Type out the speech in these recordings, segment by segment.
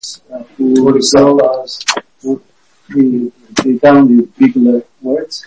who they done with bigger words,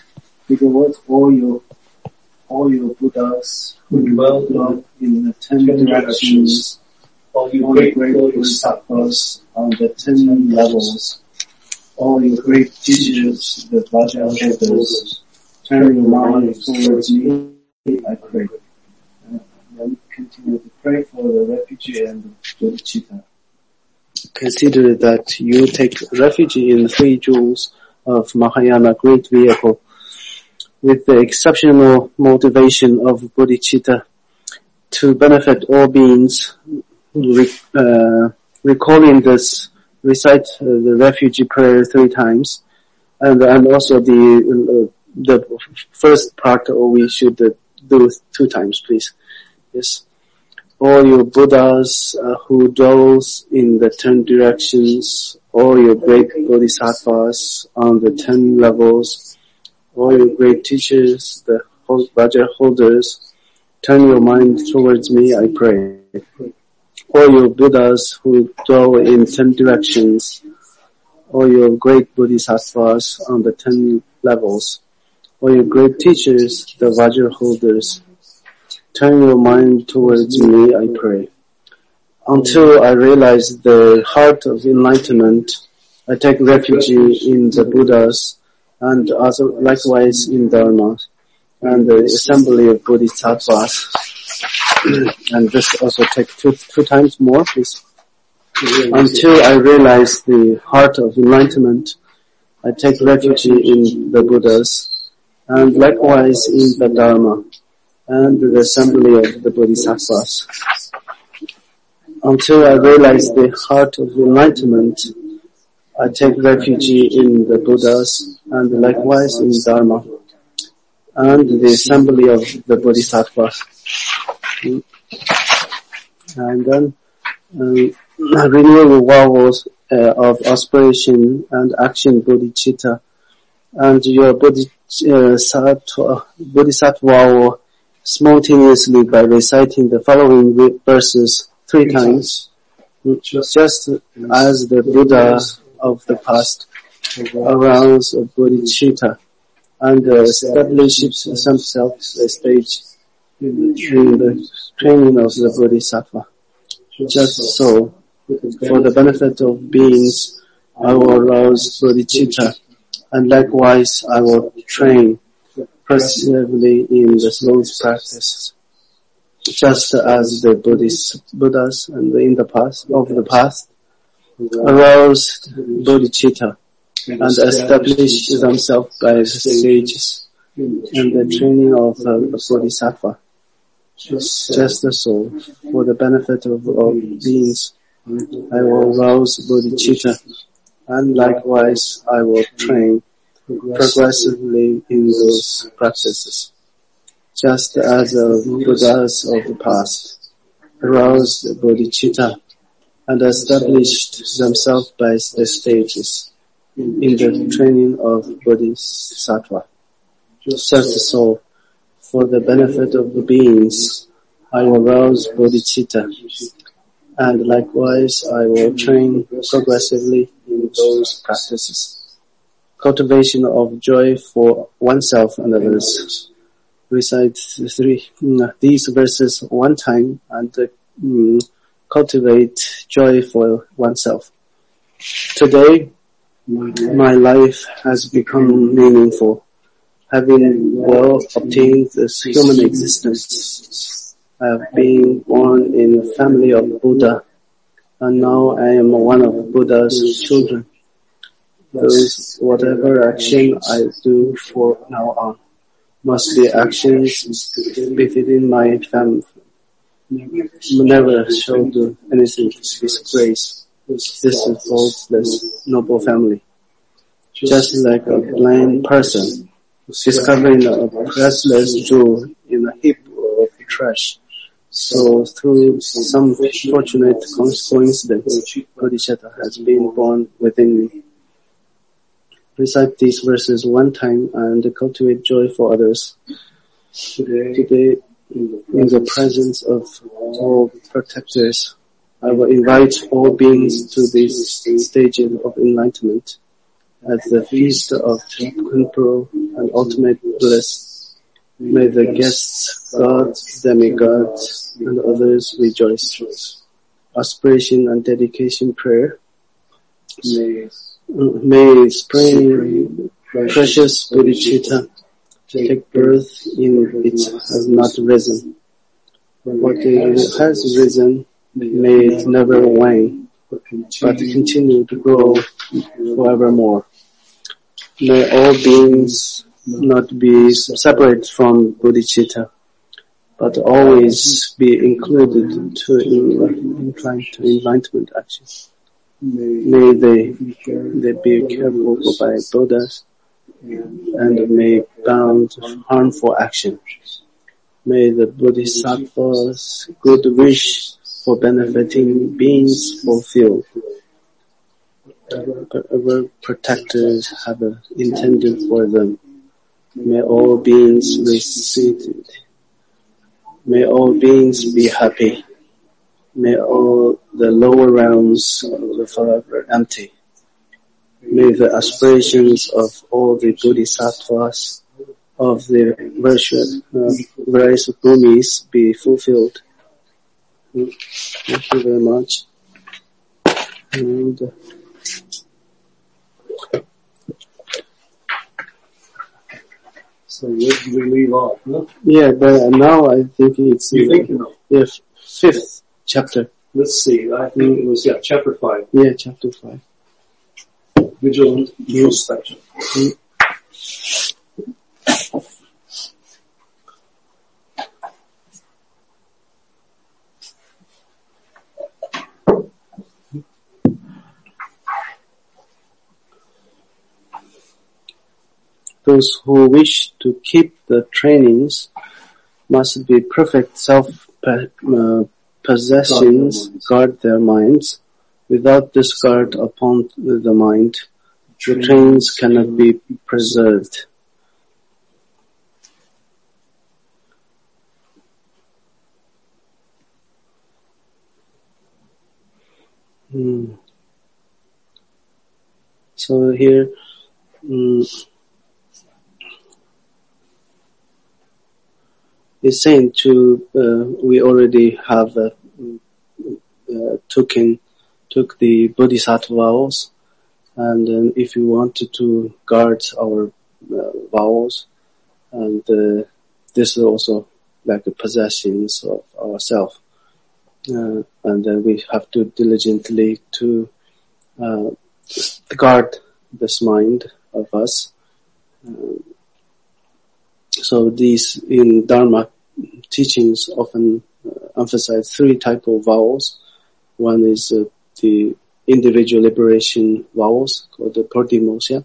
all your Buddhas who dwell in the 10 directions, all your great bodhisattvas on the 10 levels, all your great teachers, the Vajrayanas, turn your mind towards me, I pray. Then continue to pray for the refugee and bodhicitta. Consider that you take refuge in the 3 jewels of Mahayana Great Vehicle with the exceptional motivation of bodhicitta to benefit all beings. Recalling this, recite the refugee prayer 3 times, and also the first part we should do 2 times, please. Yes. All your Buddhas who dwells in the 10 directions, all your great bodhisattvas on the 10 levels, all your great teachers, the Vajra holders, turn your mind towards me, I pray. All your Buddhas who dwell in 10 directions, all your great bodhisattvas on the 10 levels, all your great teachers, the Vajra holders, turn your mind towards me, I pray. Until I realize the heart of enlightenment, I take refuge in the Buddhas and also likewise in Dharma and the assembly of bodhisattvas. And this also take two times more, please. Until I realize the heart of enlightenment, I take refuge in the Buddhas and likewise in the Dharma and the assembly of the bodhisattvas. Until I realize the heart of enlightenment, I take refuge in the Buddhas and likewise in Dharma and the assembly of the bodhisattvas. And then renew the vows of aspiration and action bodhicitta, and your bodhisattva vow spontaneously by reciting the following verses 3 times, just as the Buddha of the past arouse of bodhicitta and establishes himself a stage in the training of the bodhisattva. Just so, for the benefit of beings, I will arouse bodhicitta, and likewise I will train persevering in the Buddha's practice, just as the Buddhas and in the past aroused bodhicitta and established themselves by the sages and the training of the bodhisattva. Just so, for the benefit of all beings, I will arouse bodhicitta, and likewise I will train progressively in those practices. Just as the Buddhas of the past aroused bodhicitta and established themselves by the stages in the training of bodhisattva. Just so, for the benefit of the beings, I will arouse bodhicitta, and likewise I will train progressively in those practices. Cultivation of joy for oneself and others. Recite these verses 1 time and cultivate joy for oneself. Today, my life has become meaningful. Having well obtained this human existence, I have been born in a family of Buddha, and now I am one of Buddha's children. Thus, whatever action I do from now on must be actions befitting my family. Never shall do anything to disgrace this faultless noble family. Just like a blind person discovering a priceless jewel in a heap of trash, so through some fortunate coincidence, bodhicitta has been born within me. Recite these verses 1 time and cultivate joy for others. Today, in the presence of all protectors, I will invite all beings to this stage of enlightenment at the feast of temporal and ultimate bliss. May the guests, gods, demigods, and others rejoice. Aspiration and dedication prayer. May spring precious bodhicitta take birth in it has not risen. What it has risen, may it never wane, but continue to grow forevermore. May all beings not be separate from bodhicitta, but always be included to incline to enlightenment action. May they be careful by Buddhas and may bound harmful action. May the Bodhisattva's good wish for benefiting beings fulfilled. Whatever protectors have intended for them, may all beings receive it. May all beings be happy. May all the lower realms be forever empty. May the aspirations of all the bodhisattvas of the various bhumis be fulfilled. Thank you very much. And so where do we leave off? Huh? Yeah, but now I think it's the 5th chapter. Let's see. I think it was chapter 5. Yeah, chapter 5. Vigilant introspection. Those who wish to keep the trainings must be perfect self-possessions, guard their minds. Without this guard upon the mind, the trainings cannot be preserved. So here, it's saying we already have took the bodhisattva vows, and if you wanted to guard our vows, and this is also like the possessions of ourselves, and then we have to diligently to guard this mind of us. So these in Dharma teachings often emphasize 3 types of vows. One is the individual liberation vows called the Prodimoksha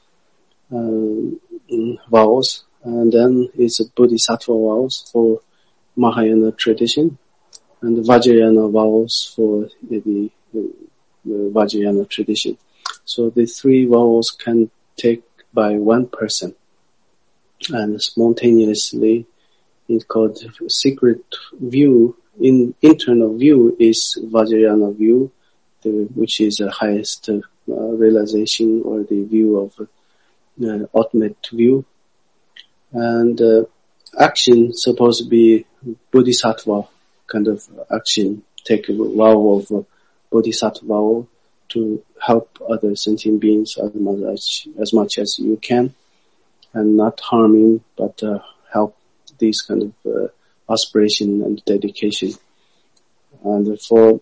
vows, and then it's Bodhisattva vows for Mahayana tradition, and Vajrayana vows for the Vajrayana tradition. So the 3 vows can take by one person, and spontaneously it's called secret view. In internal view is Vajrayana view, which is the highest realization or the view of ultimate view. And action supposed to be Bodhisattva kind of action. Take a vow of Bodhisattva vow to help other sentient beings as much as you can, and not harming, but help these kind of aspiration and dedication. And therefore,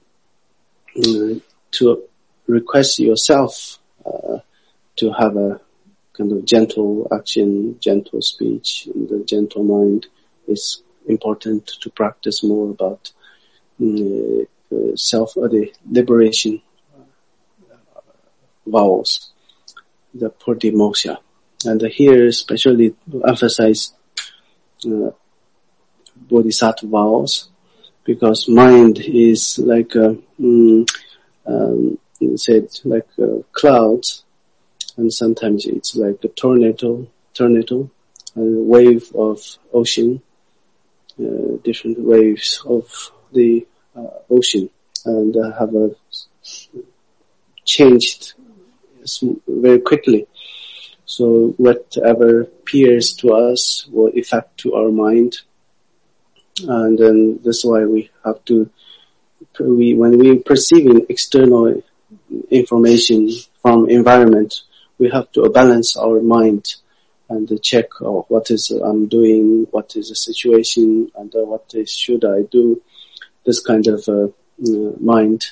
to request yourself to have a kind of gentle action, gentle speech, and a gentle mind is important to practice more about the liberation vows, the Prodimoksha. And here especially emphasize Bodhisattva vows, because mind is like clouds, and sometimes it's like a tornado, and wave of ocean, different waves of the ocean. and have changed very quickly. So whatever appears to us will affect to our mind, and then that's why we have to. When we perceiving external information from environment, we have to balance our mind and check what is I'm doing, what is the situation, and what should I do. This kind of mind.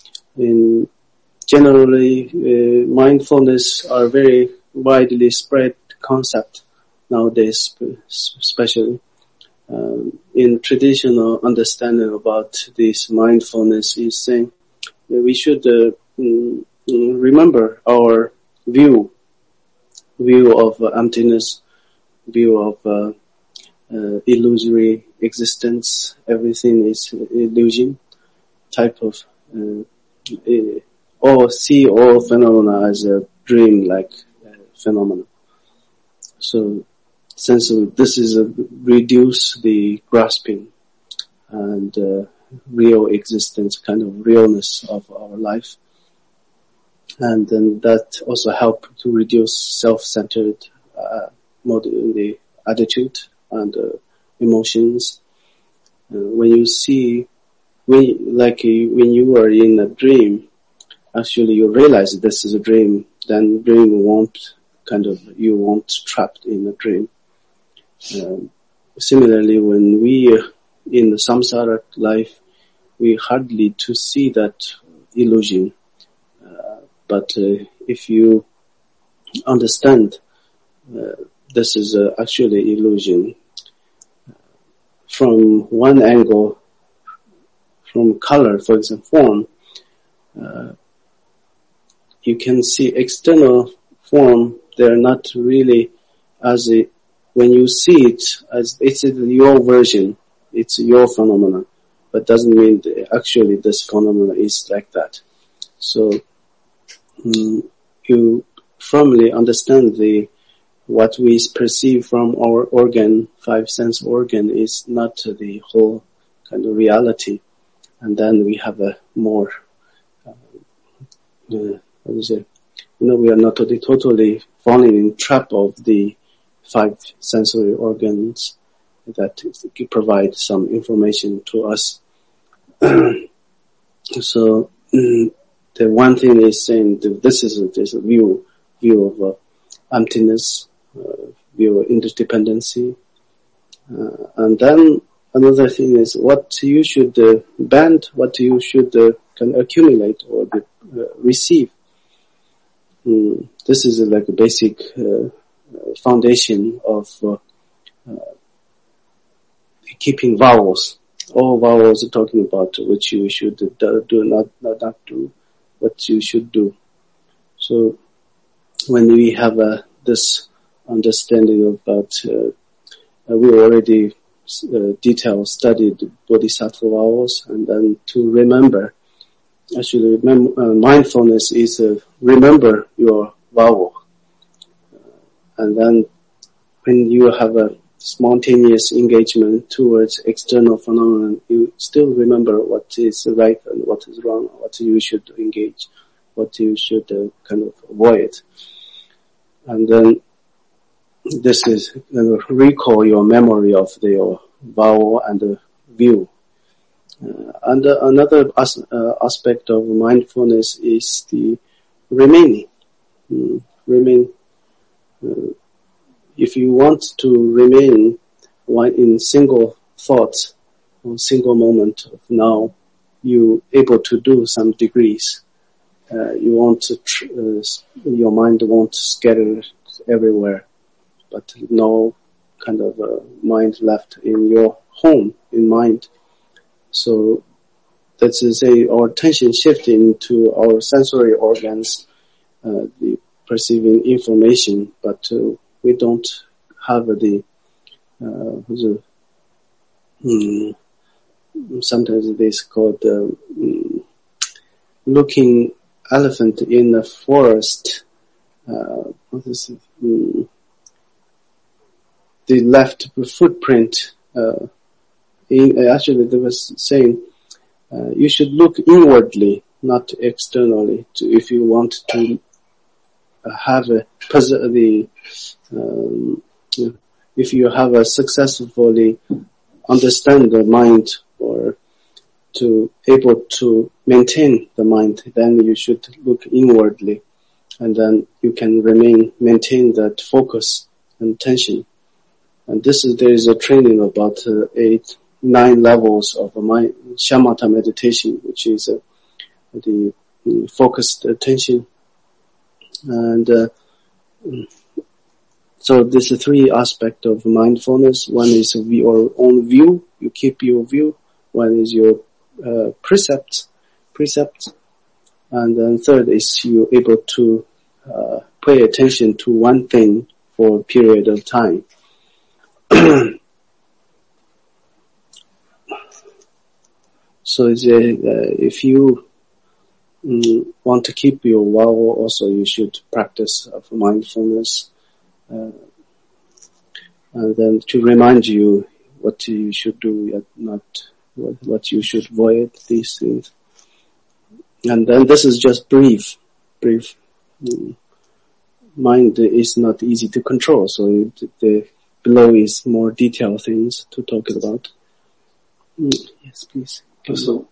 Generally, mindfulness are very widely spread concept nowadays, especially. In traditional understanding about this mindfulness is saying that we should remember our view of emptiness, view of illusory existence. Everything is illusion type of, or see all phenomena as a dream-like phenomena. So, since this is reduce the grasping and real existence, kind of realness of our life, and then that also help to reduce self-centered the attitude and emotions. When you are in a dream, actually you realize this is a dream, then dream you won't trapped in a dream. Similarly, when we are in the samsara life, we hardly to see that illusion. But if you understand this is actually illusion, from one angle, from color, for example, form, you can see external form. They're not really as when you see it as it's your version, it's your phenomena, but doesn't mean actually this phenomena is like that. So you firmly understand what we perceive from our organ, 5 sense organ, is not the whole kind of reality, and then we have a more we are not totally falling in trap of the 5 sensory organs that provide some information to us. So the one thing is saying that this is a view of emptiness, view of interdependency, and then another thing is what you should bend, what you should can accumulate or receive. This is like a basic foundation of keeping vowels. All vowels are talking about what you should do, not do, what you should do. So when we have this understanding about, we already detailed studied bodhisattva vowels, and then to remember. Actually, mindfulness is remember your vowel, and then when you have a spontaneous engagement towards external phenomenon, you still remember what is right and what is wrong, what you should engage, what you should kind of avoid, and then this is recall your memory of your vowel and the view. And another aspect of mindfulness is the remaining. If you want to remain in single thoughts or single moment of now, you able to do some degrees. You want to your mind won't scatter everywhere, but no kind of mind left in your home in mind. So that's to say our attention shifting to our sensory organs, the perceiving information, but we don't have sometimes it is called looking elephant in the forest. What is it? The left footprint. Actually, there was saying you should look inwardly, not externally, if you want to have if you have a successfully understand the mind or to able to maintain the mind, then you should look inwardly, and then you can maintain that focus and attention. And there is a training about 9 levels of mind, shamatha meditation, which is the focused attention. And so there's 3 aspects of mindfulness. One is your own view, you keep your view. One is your precepts, and then third is you able to pay attention to one thing for a period of time. So if you want to keep your vow, also you should practice of mindfulness, and then to remind you what you should do, not what you should avoid, these things. And then this is just brief. Mind is not easy to control, so the below is more detailed things to talk about. Yes, please. So,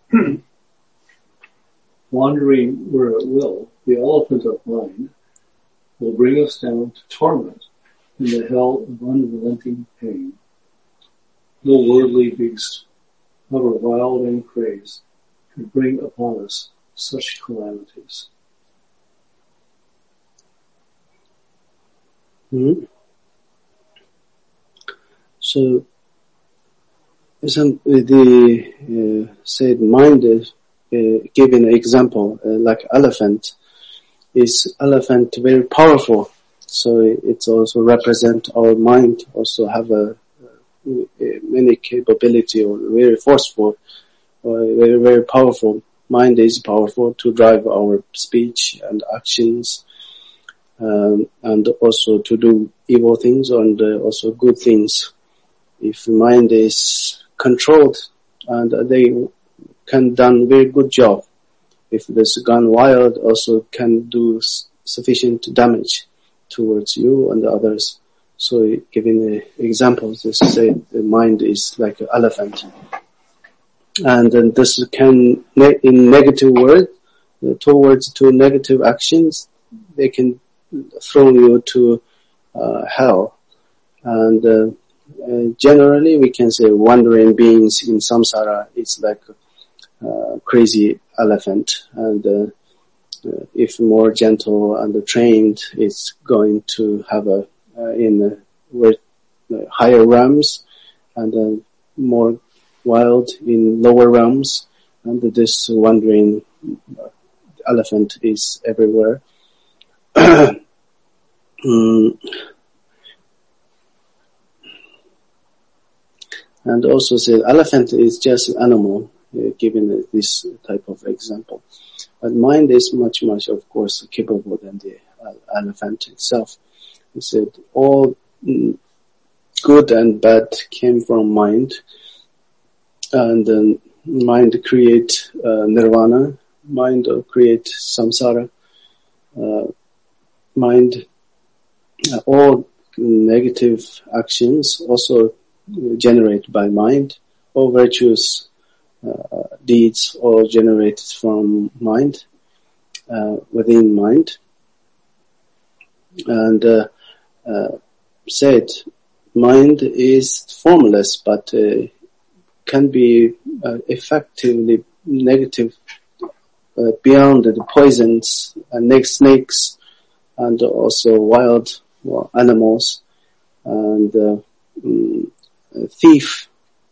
wandering where it will, the elephant of mind will bring us down to torment in the hell of unrelenting pain. No worldly beast, however wild and crazed, could bring upon us such calamities. Mm-hmm. So, the said mind is given an example, like elephant. Is elephant very powerful? So it's also represent our mind. Also have many capability, or very forceful, or very very powerful. Mind is powerful to drive our speech and actions, and also to do evil things and also good things. If mind is controlled, and they can done very good job. If this gone wild, also can do sufficient damage towards you and others. So giving examples, this say the mind is like an elephant. And then this can, in negative words, towards to negative actions, they can throw you to hell. And generally we can say wandering beings in samsara, it's like crazy elephant, and if more gentle and trained, it's going to have higher realms, and more wild in lower realms, and this wandering elephant is everywhere. And also say elephant is just an animal, given this type of example. But mind is much, of course, capable than the elephant itself. He said all good and bad came from mind, and then mind create nirvana, mind create samsara, mind all negative actions also generated by mind, all virtuous deeds all generated from mind, within mind. And said mind is formless, but can be effectively negative beyond the poisons and snakes, and also wild animals, and thief,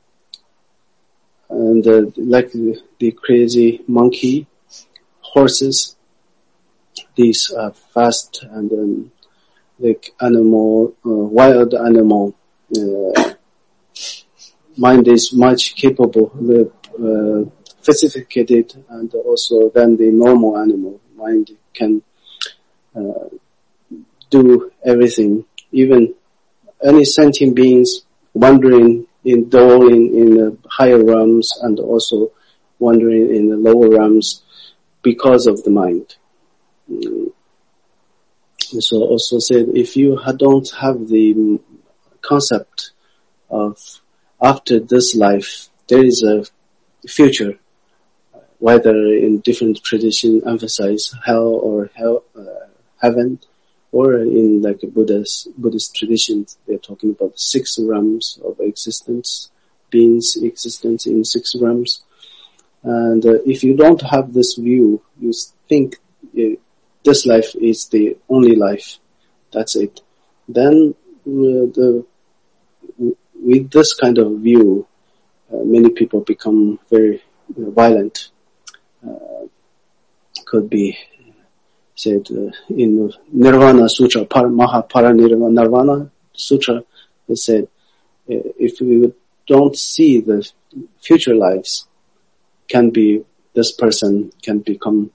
and like the crazy monkey, horses. These are fast and like animal, wild animal. Mind is much capable, sophisticated, and also than the normal animal. Mind can do everything, even any sentient beings wandering in the higher realms, and also wandering in the lower realms because of the mind. So also said, if you don't have the concept of after this life, there is a future, whether in different traditions emphasize hell or heaven, or in like a Buddhist traditions, they're talking about 6 realms of existence, beings' existence in 6 realms. And if you don't have this view, you think this life is the only life, that's it. Then with this kind of view, many people become very violent. Could be said in Nirvana Sutra, Mahaparinirvana Sutra, it said, if we don't see the future lives, this person can become,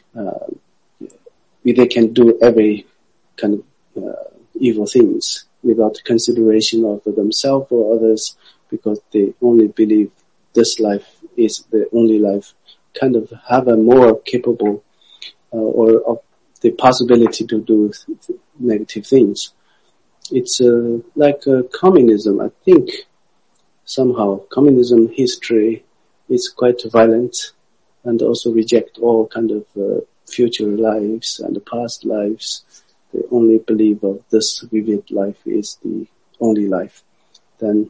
they can do every kind of evil things without consideration of themselves or others, because they only believe this life is the only life, kind of have a more capable or of the possibility to do negative things. It's like communism. I think somehow communism history is quite violent and also reject all kind of future lives and past lives. They only believe of this vivid life is the only life. Then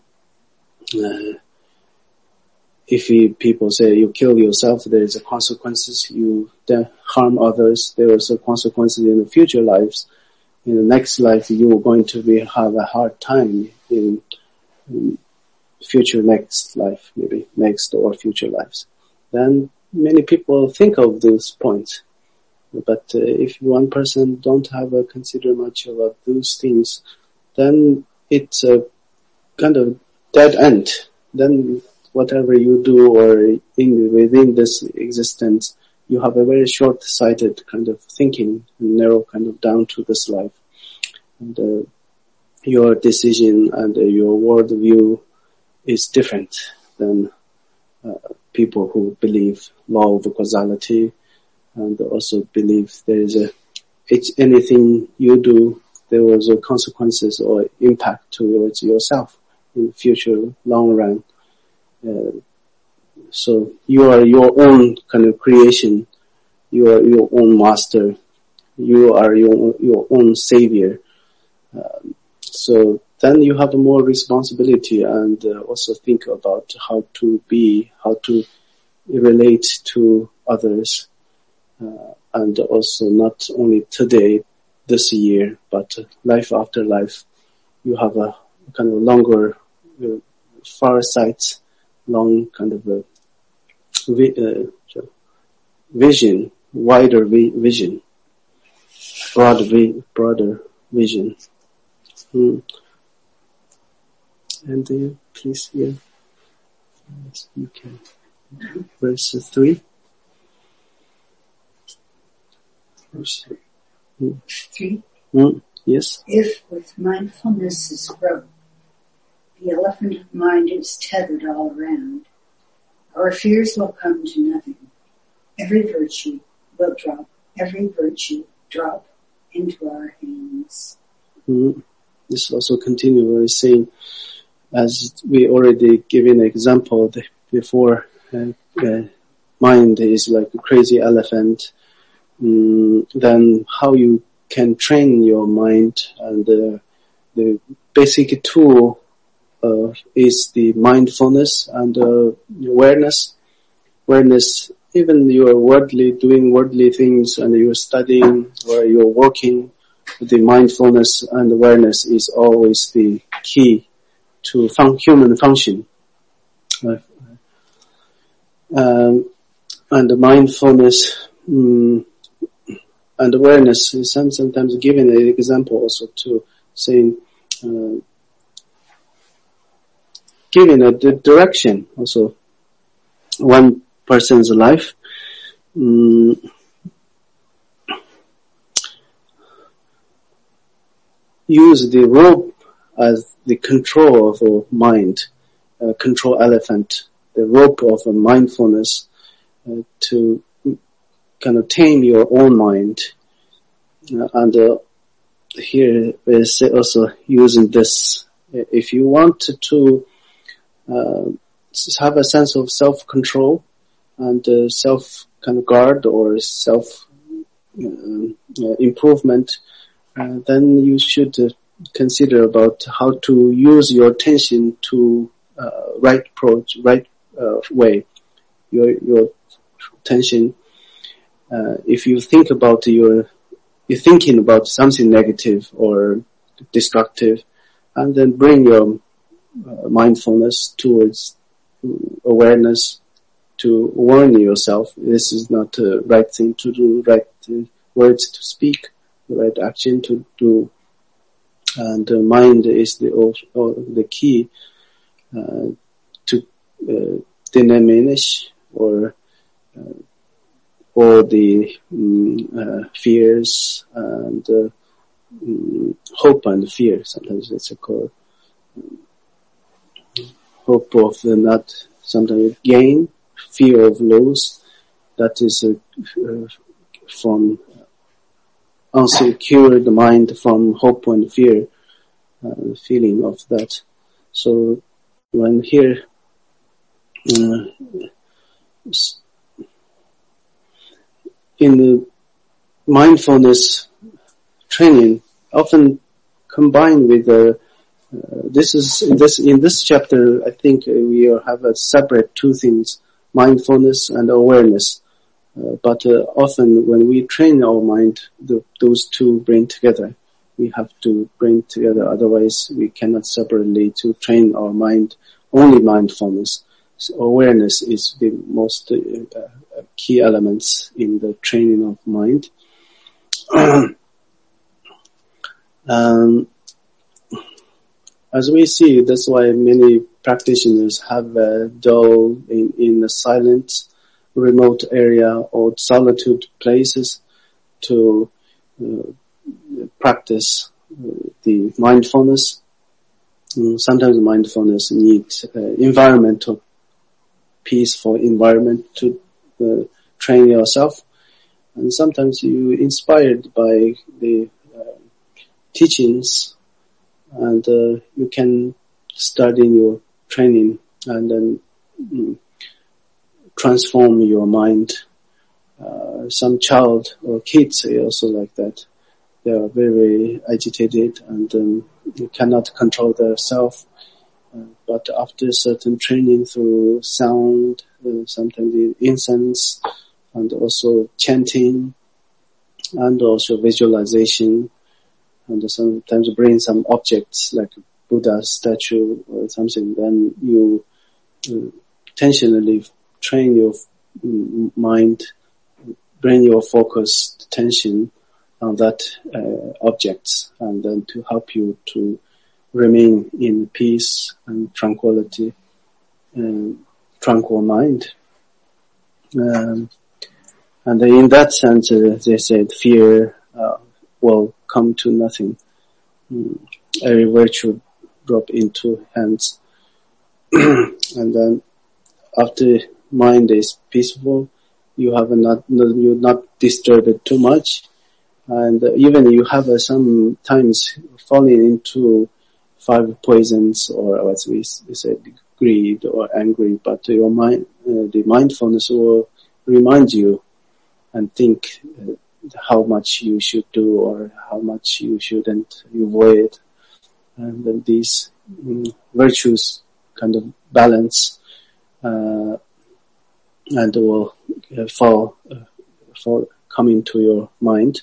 if people say you kill yourself, there is a consequences. You harm others, there is a consequences in the future lives. In the next life, you are going to have a hard time in future next life, maybe next or future lives. Then many people think of those points. But if one person don't have a consider much about those things, then it's a kind of dead end. Then whatever you do or within this existence, you have a very short-sighted kind of thinking, narrow kind of down to this life. And your decision and your worldview is different than people who believe law of causality and also believe there is anything you do, there was a consequences or impact towards yourself in the future long run. So you are your own kind of creation. You are your own master. You are your own savior. So then you have more responsibility and also think about how to relate to others. And also not only today, this year, but life after life. You have a kind of longer, far sight, long kind of vision, wider vision, broader vision. And please here, yes, you can. Verse 3. Verse 3. Yes. If with mindfulness is broke, the elephant of mind is tethered all around, our fears will come to nothing. Every virtue will drop into our hands. This also continually saying, as we already given an example before, mind is like a crazy elephant. Then how you can train your mind, and the basic tool is the mindfulness and awareness. Even you are doing worldly things and you're studying or you're working, the mindfulness and awareness is always the key to human function. And the mindfulness and awareness is sometimes given an example also to saying, giving a direction also one person's life. Use the rope as the control of a mind, control elephant, the rope of a mindfulness. to kind of tame your own mind. Here is also using this. If you want to have a sense of self-control and self kind of guard or self improvement, then you should consider about how to use your attention to right approach, right way. Your attention. If you think about you're thinking about something negative or destructive, and then bring your mindfulness towards awareness to warn yourself this is not the right thing to do, right words to speak, the right action to do. And the mind is the key to diminish or all the fears and hope and fear. Sometimes it's called hope of not sometimes gain, fear of loss. That is from unsecured mind from hope and fear, feeling of that. So when here in the mindfulness training, often combined with in this chapter, I think we have a separate two things: mindfulness and awareness. But often when we train our mind, those two bring together. We have to bring together, otherwise we cannot separately to train our mind. Only mindfulness. So awareness is the most key elements in the training of mind. As we see, that's why many practitioners have a dull in the silent, remote area or solitude places to practice the mindfulness. Sometimes mindfulness needs environmental, peaceful environment to train yourself. And sometimes you inspired by the teachings, and you can start in your training and then transform your mind. Some child or kids are also like that. They are very agitated and they cannot control themselves. But after certain training through sound, sometimes the incense, and also chanting, and also visualization, and sometimes bring some objects like a Buddha statue or something, then you intentionally train your mind, bring your focused attention on that objects, and then to help you to remain in peace and tranquility and tranquil mind. And in that sense, they said fear will come to nothing. Every virtue drop into hands. And then after mind is peaceful, you're not disturbed too much. And even you have sometimes falling into 5 poisons, or as we said, greed or angry, but your mind, the mindfulness will remind you and think how much you should do or how much you shouldn't avoid. And then these virtues kind of balance, and will come into your mind.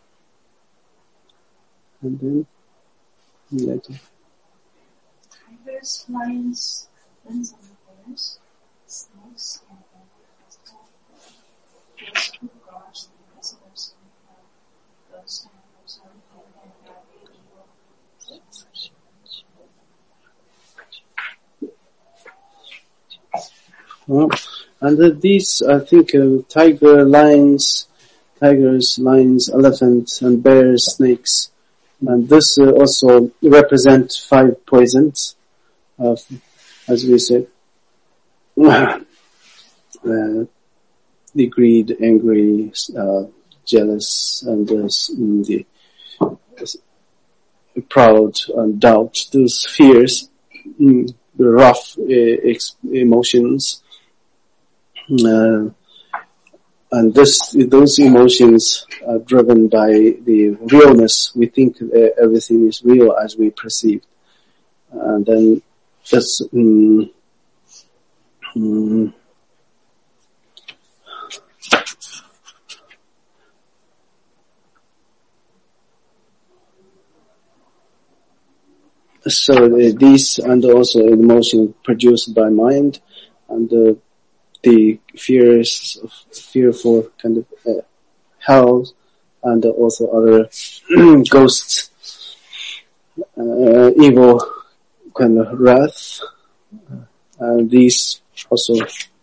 And then later. Tigers, lions, and some bears, snakes, and those who guards the visitors and those animals are evil. And these, I think, tigers, lions, elephants, and bears, snakes. And this also represent 5 poisons, as we said. the greed, angry, jealous, and the proud and doubt, those fears, the rough emotions, and those emotions are driven by the realness. We think everything is real as we perceive, and then that's so these and also emotion produced by mind, and the fearful kind of hell, and also other ghosts, evil kind of wrath. These also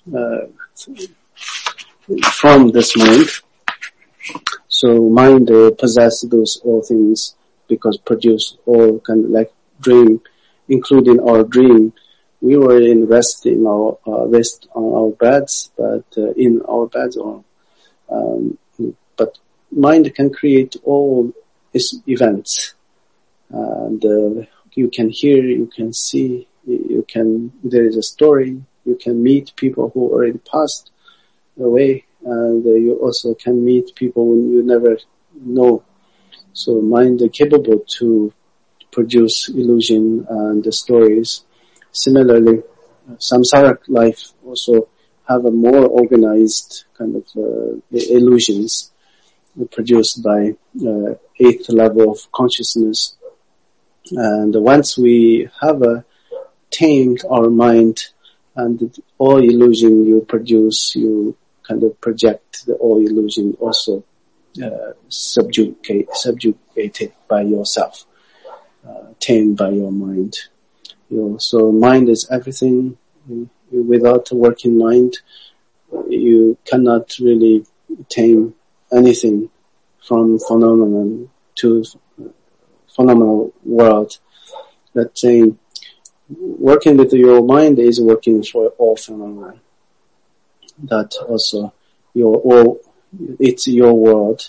from this mind. So mind possesses those all things because produce all kind of like dream, including our dream. We were in rest in our rest on our beds, but in our beds, but mind can create all its events, and you can hear, you can see, you can. There is a story. You can meet people who already passed away, and you also can meet people when you never know. So mind is capable to produce illusion and the stories. Similarly, samsaric life also have a more organized kind of illusions produced by eighth level of consciousness. And once we have tamed our mind, and all illusion you produce, you kind of project the all illusion also subjugated by yourself, tamed by your mind. So mind is everything. Without a working mind, you cannot really tame anything from phenomenon to phenomenal world. That saying, working with your mind is working for all phenomena. That also it's your world.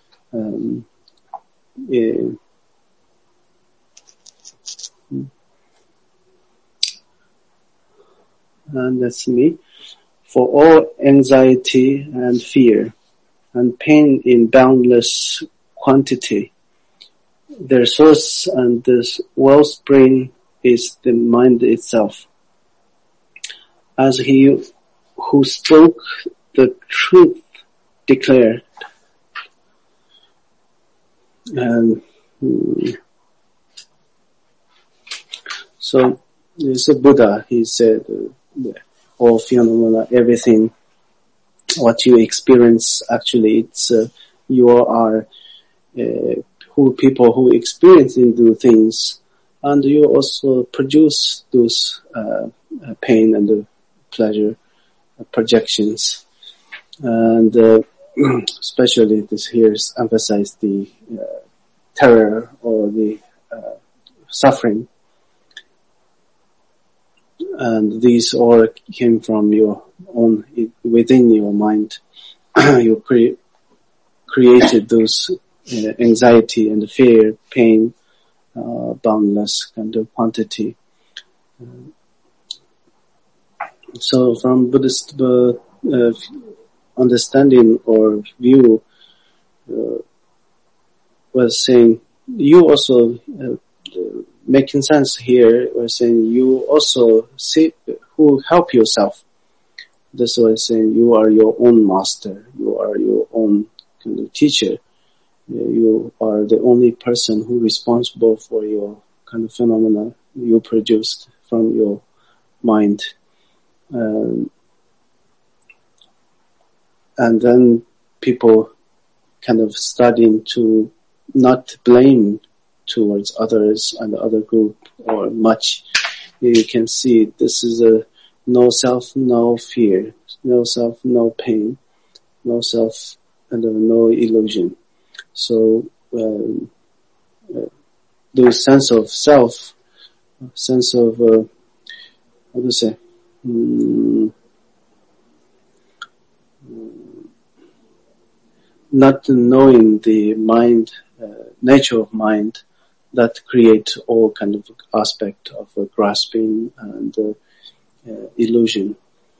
And that's me. For all anxiety and fear and pain in boundless quantity, their source and this wellspring is the mind itself. As he who spoke the truth declared. And so it's a Buddha. He said, all phenomena, everything, what you experience, actually, it's you are people who experience and do things, and you also produce those pain and the pleasure projections, and especially this here emphasizes the terror or the suffering. And these all came from your own, within your mind. You created those anxiety and fear, pain, boundless kind of quantity. So from Buddhist understanding or view, was saying, you also making sense here, we're saying you also see who help yourself. This was saying you are your own master, you are your own kind of teacher. You are the only person who is responsible for your kind of phenomena you produced from your mind. And then people kind of starting to not blame towards others and the other group or much. You can see this is a no self, no fear, no self, no pain, no self, and no illusion. So the sense of self, sense of how to say, not knowing the mind, nature of mind, that create all kind of aspect of grasping and illusion.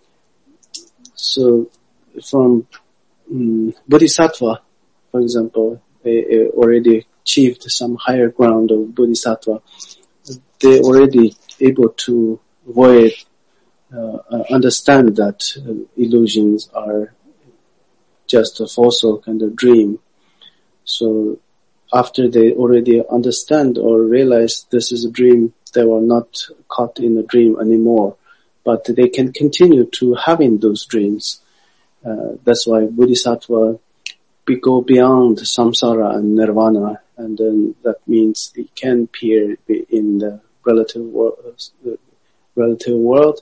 So from Bodhisattva, for example, they already achieved some higher ground of Bodhisattva. They already able to avoid, understand that illusions are just a false kind of dream. So after they already understand or realize this is a dream, they were not caught in a dream anymore, but they can continue to having those dreams. That's why Bodhisattva go beyond samsara and nirvana, and then that means it can appear in the relative world,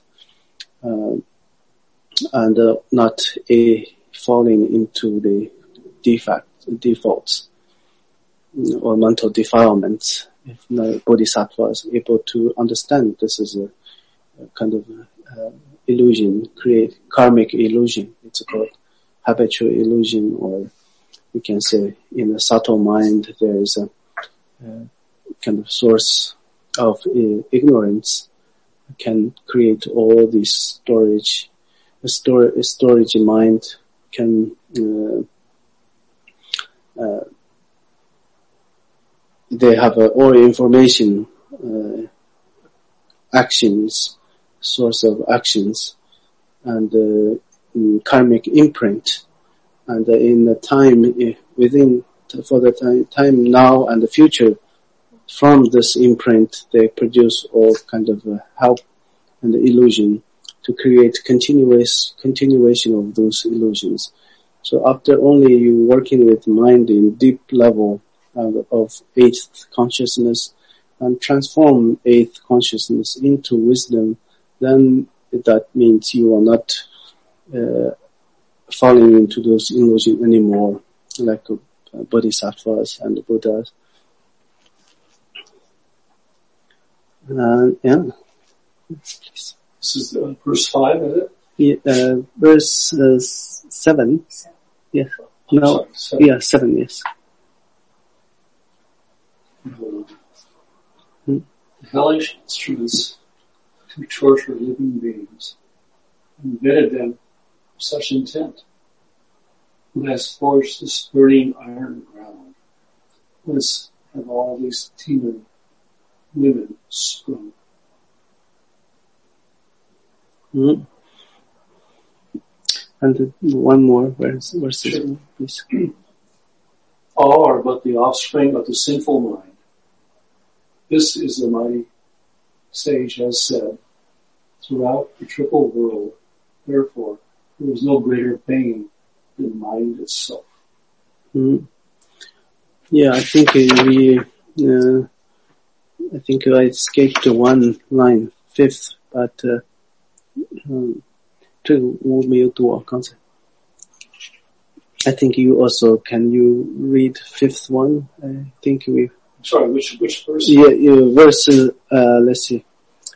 and not falling into the defaults or mental defilements. If the Bodhisattva is able to understand this is a kind of illusion, create karmic illusion. It's called habitual illusion, or we can say in the subtle mind there is a kind of source of ignorance, can create all these storage. A storage mind can they have all information, actions, source of actions, and karmic imprint. And in the time within, for the time now and the future, from this imprint, they produce all kind of help and illusion to create continuation of those illusions. So after only you working with mind in deep level of eighth consciousness and transform eighth consciousness into wisdom, then that means you are not falling into those illusions anymore, like bodhisattvas and Buddhas. Yeah. Please. This is verse 5, is it? Yeah, verse 7. Yeah. No. Sorry, 7. Yeah, 7. Yes. Hellish instruments to torture living beings, invented them with such intent. Who has forged this burning iron ground? Whence have all these demon women sprung? Mm. And one more verse, sure. Please. All are but the offspring of the sinful mind. This is the mighty sage has said throughout the triple world. Therefore, there is no greater pain than mind itself. Mm. Yeah, I think I escaped one line, 5th, but 这个我没有读啊，刚才。I think you also, can you read 5th one? I think we... Sorry, which verse? Yeah, verse, let's see.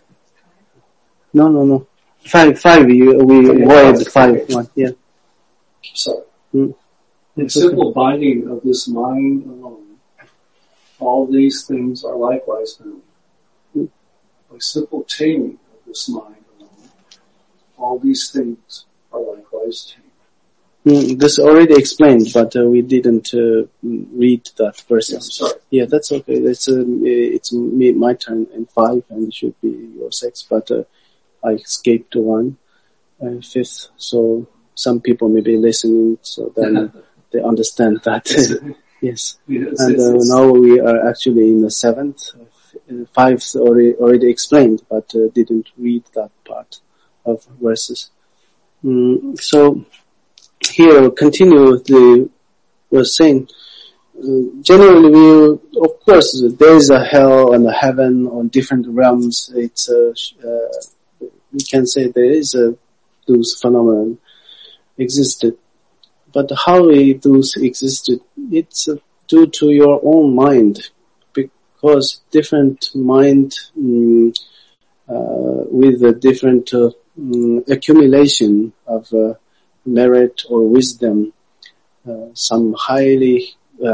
No. 5, we avoid 5, 1, yeah. Sorry. Mm. In simple binding of this mind alone, all these things are likewise found. Mm. By simple taming of this mind alone, all these things are likewise tamed. This already explained, but we didn't read that verse. Yeah, sorry. Yeah, that's okay. It's my turn in 5, and it should be your 6, but I escaped 1, 5th. So some people may be listening, so then they understand that. Yes. And now we are actually in the 7th. 5th already explained, but didn't read that part of verses. So here continue was saying, generally of course there is a hell and a heaven on different realms. It's we can say there is those phenomena existed, but how those existed, it's due to your own mind, because different mind with a different accumulation of merit or wisdom some highly,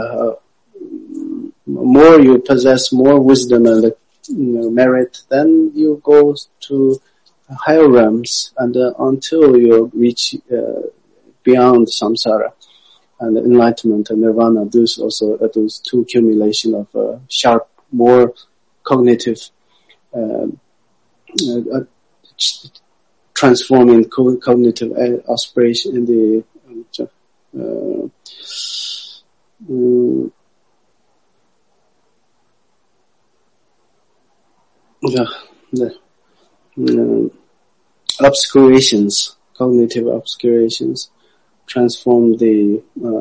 more you possess more wisdom and merit, then you go to higher realms, and until you reach beyond samsara and enlightenment and nirvana. Those two accumulation of sharp, more cognitive, transforming cognitive aspiration in the obscurations, cognitive obscurations, transform the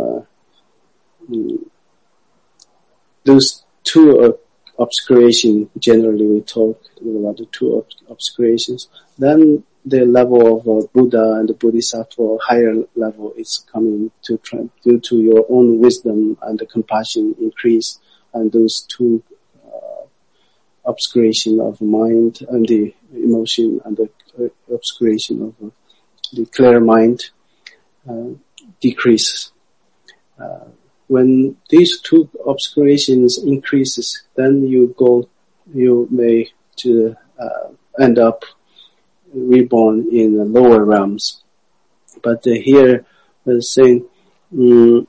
those two obscuration. Generally, we talk about the two obscurations. Then the level of Buddha and the Bodhisattva, higher level, is coming to due to your own wisdom and the compassion increase, and those two obscuration of mind and the emotion and the obscuration of the clear mind decreases. When these two obscurations increases, then you may to end up reborn in the lower realms. But here we're saying, when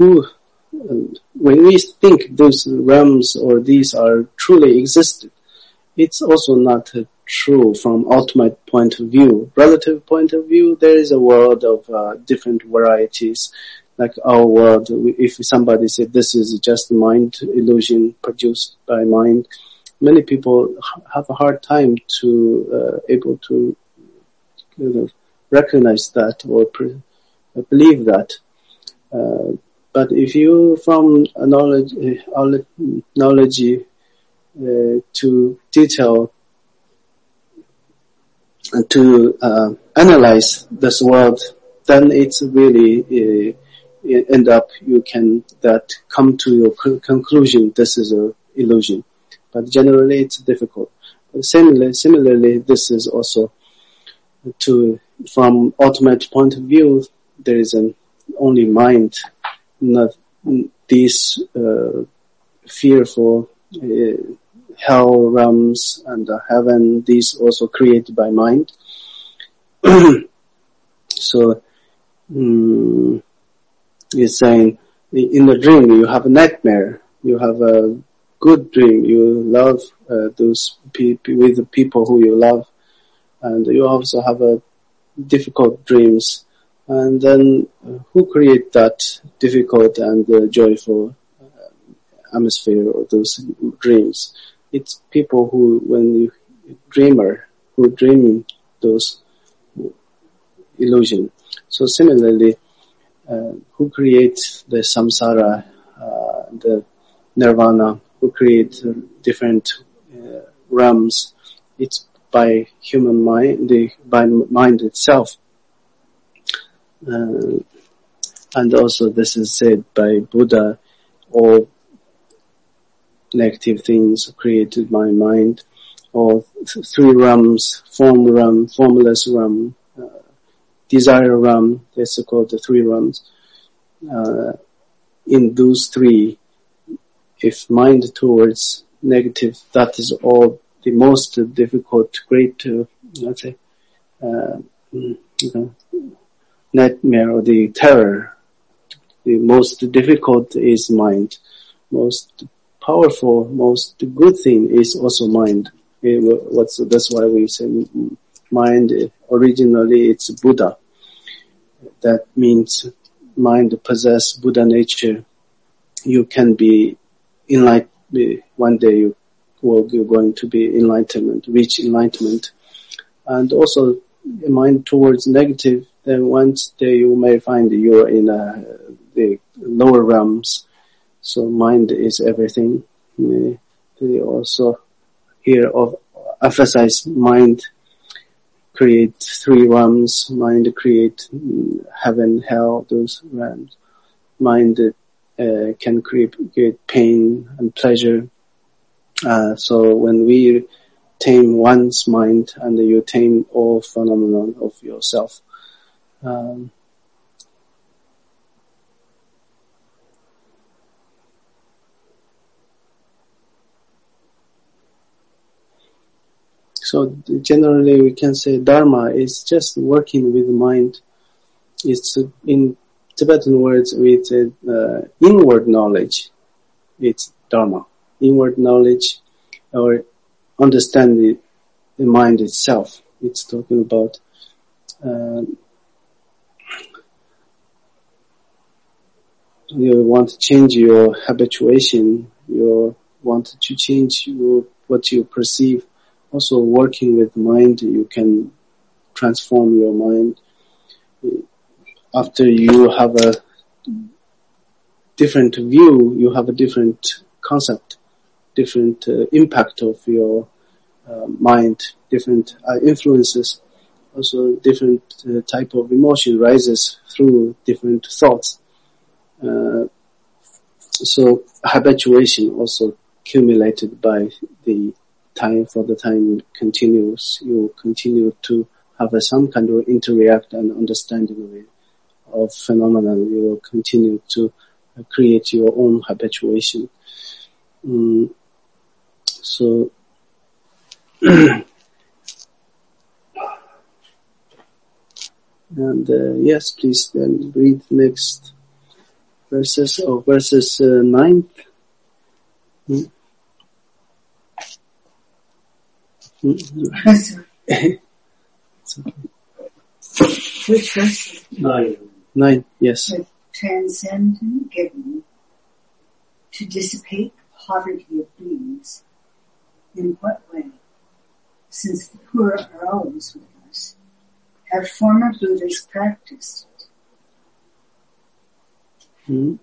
we think those realms or these are truly existed, it's also not true from ultimate point of view. Relative point of view, there is a world of different varieties. Like our world, if somebody said this is just mind illusion produced by mind, many people have a hard time to able to recognize that or believe that. But if you from analogy to detail to analyze this world, then it's really end up you can that come to your conclusion this is a illusion. But generally it's difficult. Similarly, this is also from ultimate point of view, there is only mind, not these fearful hell realms and heaven, these also created by mind. So it's saying in the dream you have a nightmare, you have a good dream, you love those people with the people who you love, and you also have a difficult dreams. And then who create that difficult and joyful atmosphere or those dreams? It's people who, when you dreamer, who dream those illusion. So similarly, who create the samsara, the nirvana, who create different realms? It's by human mind, by mind itself. And also this is said by Buddha, all negative things created by mind, or three realms, form realm, formless realm, desire realm, that's called the three realms. In those three, if mind towards negative, that is all the most difficult, great, let's say, nightmare or the terror. The most difficult is mind. Most powerful, most good thing is also mind. That's why we say mind, originally it's Buddha. That means mind possess Buddha nature. You can be enlightened. One day you're going to be reach enlightenment. And also mind towards negative, then once day you may find you're in the lower realms. So mind is everything. They also here emphasize mind create three realms. Mind create heaven, hell, those realms. Mind can create pain and pleasure. So when we tame one's mind, and you tame all phenomenon of yourself. So generally we can say Dharma is just working with the mind. It's in Tibetan words with inward knowledge. It's Dharma. Inward knowledge or understanding the mind itself. It's talking about you want to change your habituation, you want to change what you perceive. Also working with mind, you can transform your mind. After you have a different view, you have a different concept, different impact of your mind, different influences. Also different type of emotion rises through different thoughts. So habituation also accumulated by the time, for the time continues. You continue to have some kind of interact and understanding of phenomena. You will continue to create your own habituation. So and yes, please then read next verses or verses 9. Which verse? 9, yes. To transcend giving, to dissipate the poverty of beings. In what way? Since the poor are always with us, have former Buddhas practiced it?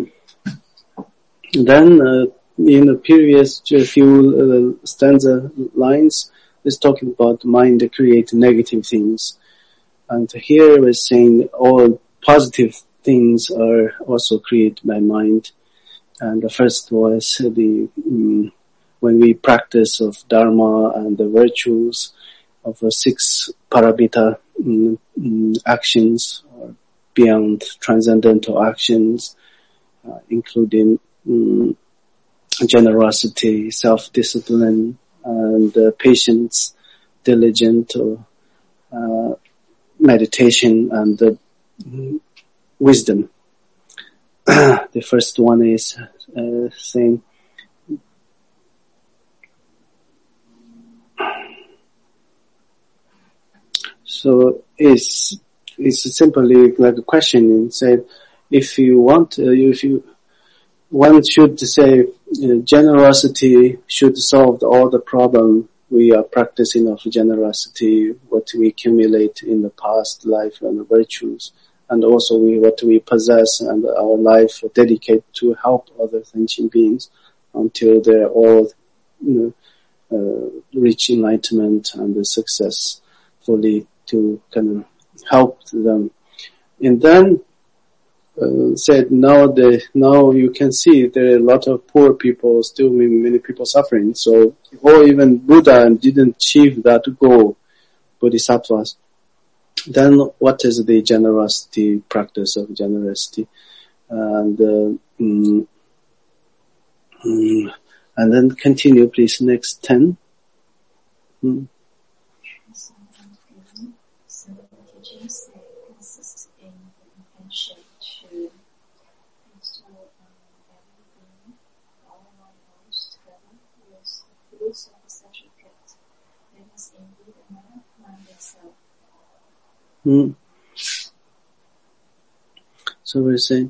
Then, in the previous few stanza lines, it's talking about mind create negative things. And here we're saying all positive things are also created by mind. And the first was when we practice of Dharma and the virtues of 6 paramita actions, or beyond transcendental actions, including generosity, self-discipline, and patience, diligent, meditation, and wisdom. The first one is saying so it's simply like a question and said, if you want, one should say generosity should solve all the problem we are practicing of generosity, what we accumulate in the past life and the virtues, and also what we possess and our life dedicate to help other sentient beings until they're all reach enlightenment and success fully to kind of help them. And then said now you can see there are a lot of poor people, still many people suffering. So, or even Buddha didn't achieve that goal, bodhisattvas. Then what is the generosity, practice of generosity? And then continue please, next 10. So the teachings consists in the intention to install everything, all one knows together with the fruits of the certificate. It is indeed another mind itself. So we're saying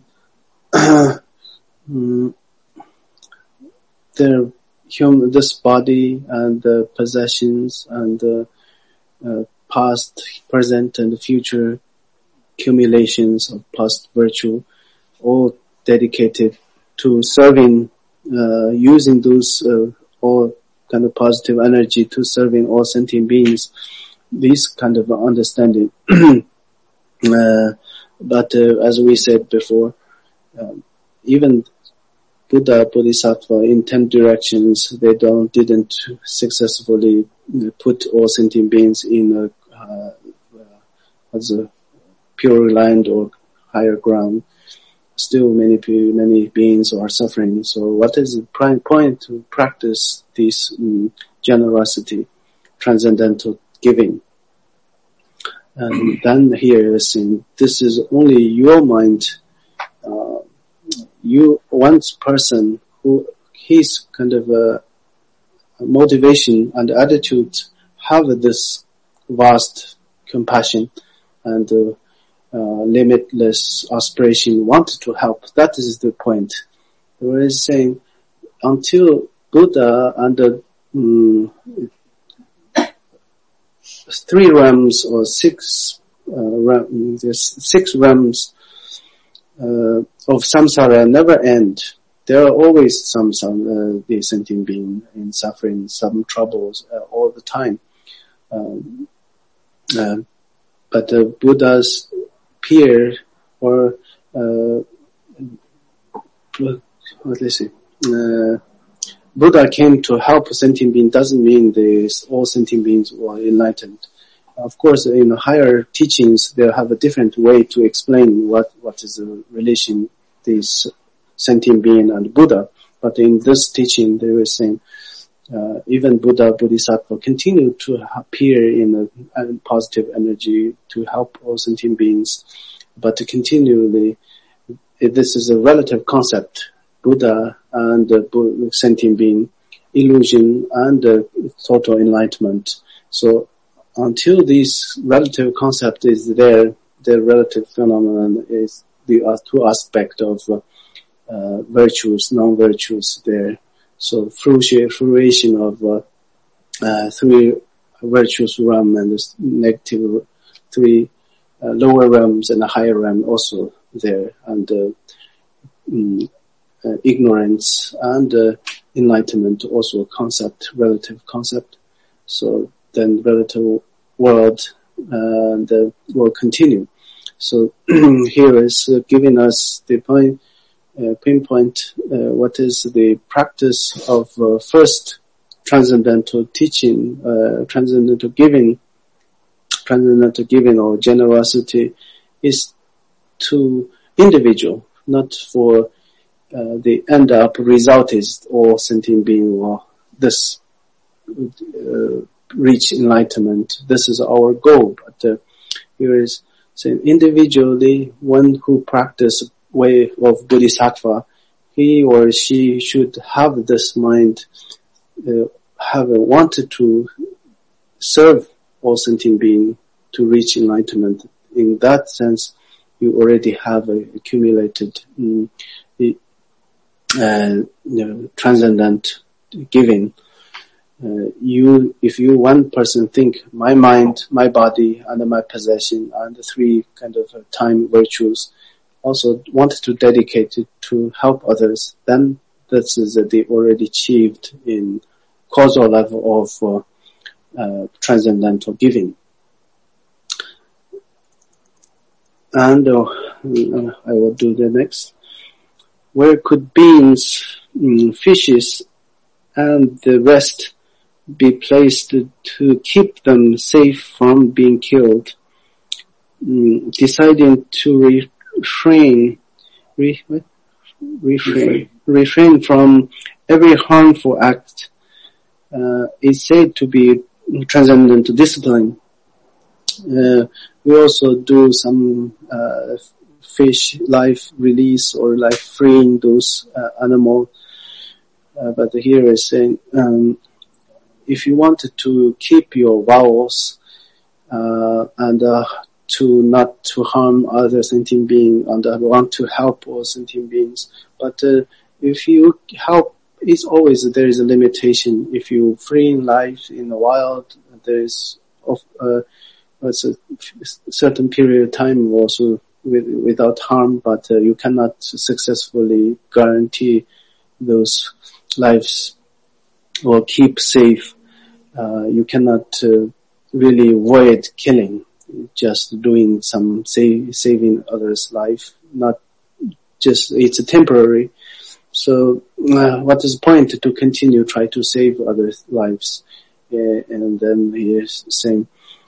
this body and the possessions and the past, present, and future accumulations of past virtue, all dedicated to serving, using those all kind of positive energy to serving all sentient beings. This kind of understanding. But as we said before, even Buddha, Bodhisattva in 10 directions, they didn't successfully put all sentient beings in as a pure land or higher ground. Still many beings are suffering. So what is the prime point to practice this generosity? transcendental giving. And then here is saying, this is only your mind, one person who his kind of motivation and attitude have this vast compassion and limitless aspiration, wanted to help. That is the point. Where it's saying, until Buddha and the 3 realms or 6 realms of samsara never end. There are always the sentient being in suffering, some troubles all the time. But the Buddha's peer or Buddha came to help sentient being doesn't mean all sentient beings were enlightened. Of course, in higher teachings, they have a different way to explain what is the relation this sentient being and Buddha. But in this teaching, they were saying, even Buddha, Bodhisattva continue to appear in a positive energy to help all sentient beings, but continually, this is a relative concept. Buddha and the sentient being, illusion and total enlightenment. So until this relative concept is there, the relative phenomenon is the 2 aspects of virtues, non-virtues there. So fruition of 3 virtuous realm and the negative 3 lower realms and a higher realm also there, and ignorance and enlightenment also relative concept. So then relative world will continue. So here is giving us the pinpoint what is the practice of first transcendental teaching, transcendental giving or generosity is to individual, not for the end up result is all sentient being or this reach enlightenment. This is our goal. But here is saying individually, one who practice way of bodhisattva, he or she should have this mind, have wanted to serve all sentient being to reach enlightenment. In that sense, you already have accumulated transcendent giving. If you one person think my mind, my body, and my possession, and the 3 kind of time virtues, also wanted to dedicate it to help others, then this is they already achieved in causal level of transcendental giving. And I will do the next. Where could beings, fishes, and the rest be placed to keep them safe from being killed? Deciding to refrain from every harmful act is said to be transcendental discipline. We also do some fish life release or life freeing those animals. But here is saying, if you wanted to keep your vows and to not to harm other sentient beings and want to help all sentient beings, but if you help, it's always there is a limitation. If you free in life in the wild, there is a certain period of time also without harm, but you cannot successfully guarantee those lives or keep safe. You cannot really avoid killing, just doing some saving others' life, not just, it's a temporary. So what is the point to continue try to save others' lives? And then he is saying,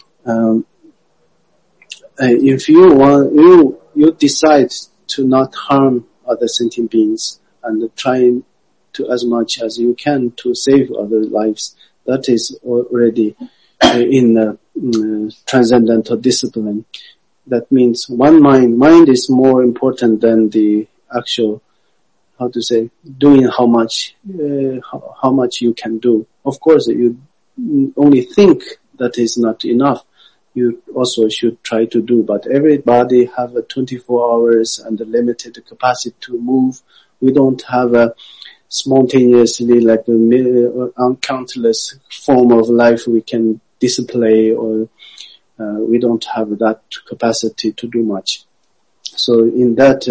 if you want, you decide to not harm other sentient beings and trying to as much as you can to save other lives, that is already in transcendental discipline. That means one mind. Mind is more important than the actual, doing how much you can do. Of course, you only think that is not enough. You also should try to do, but everybody have a 24 hours and a limited capacity to move. We don't have a spontaneously like a countless form of life we can display, or we don't have that capacity to do much. So in that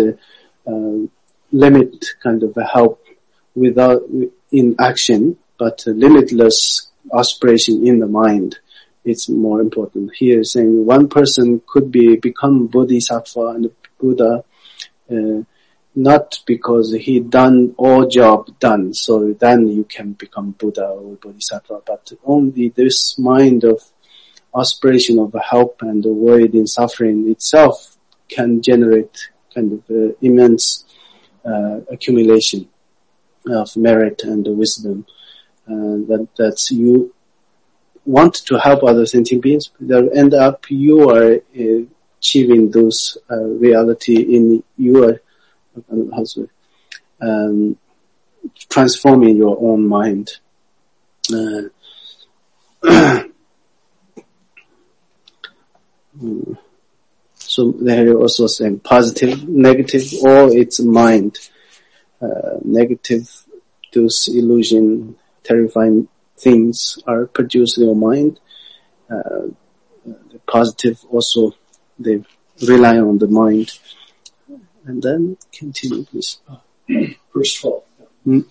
limit kind of help without in action, but limitless aspiration in the mind, it's more important. Here saying one person could become Bodhisattva and Buddha, not because he done all job done, so then you can become Buddha or Bodhisattva, but only this mind of aspiration of help and avoiding suffering itself can generate kind of immense accumulation of merit and wisdom. That's you want to help other sentient beings, that end up you are achieving those reality in your transforming your own mind. So there are also saying positive, negative, all its mind. Negative, those illusion, terrifying things are produced in your mind. The positive also, they rely on the mind. And then continue, please. Verse 12.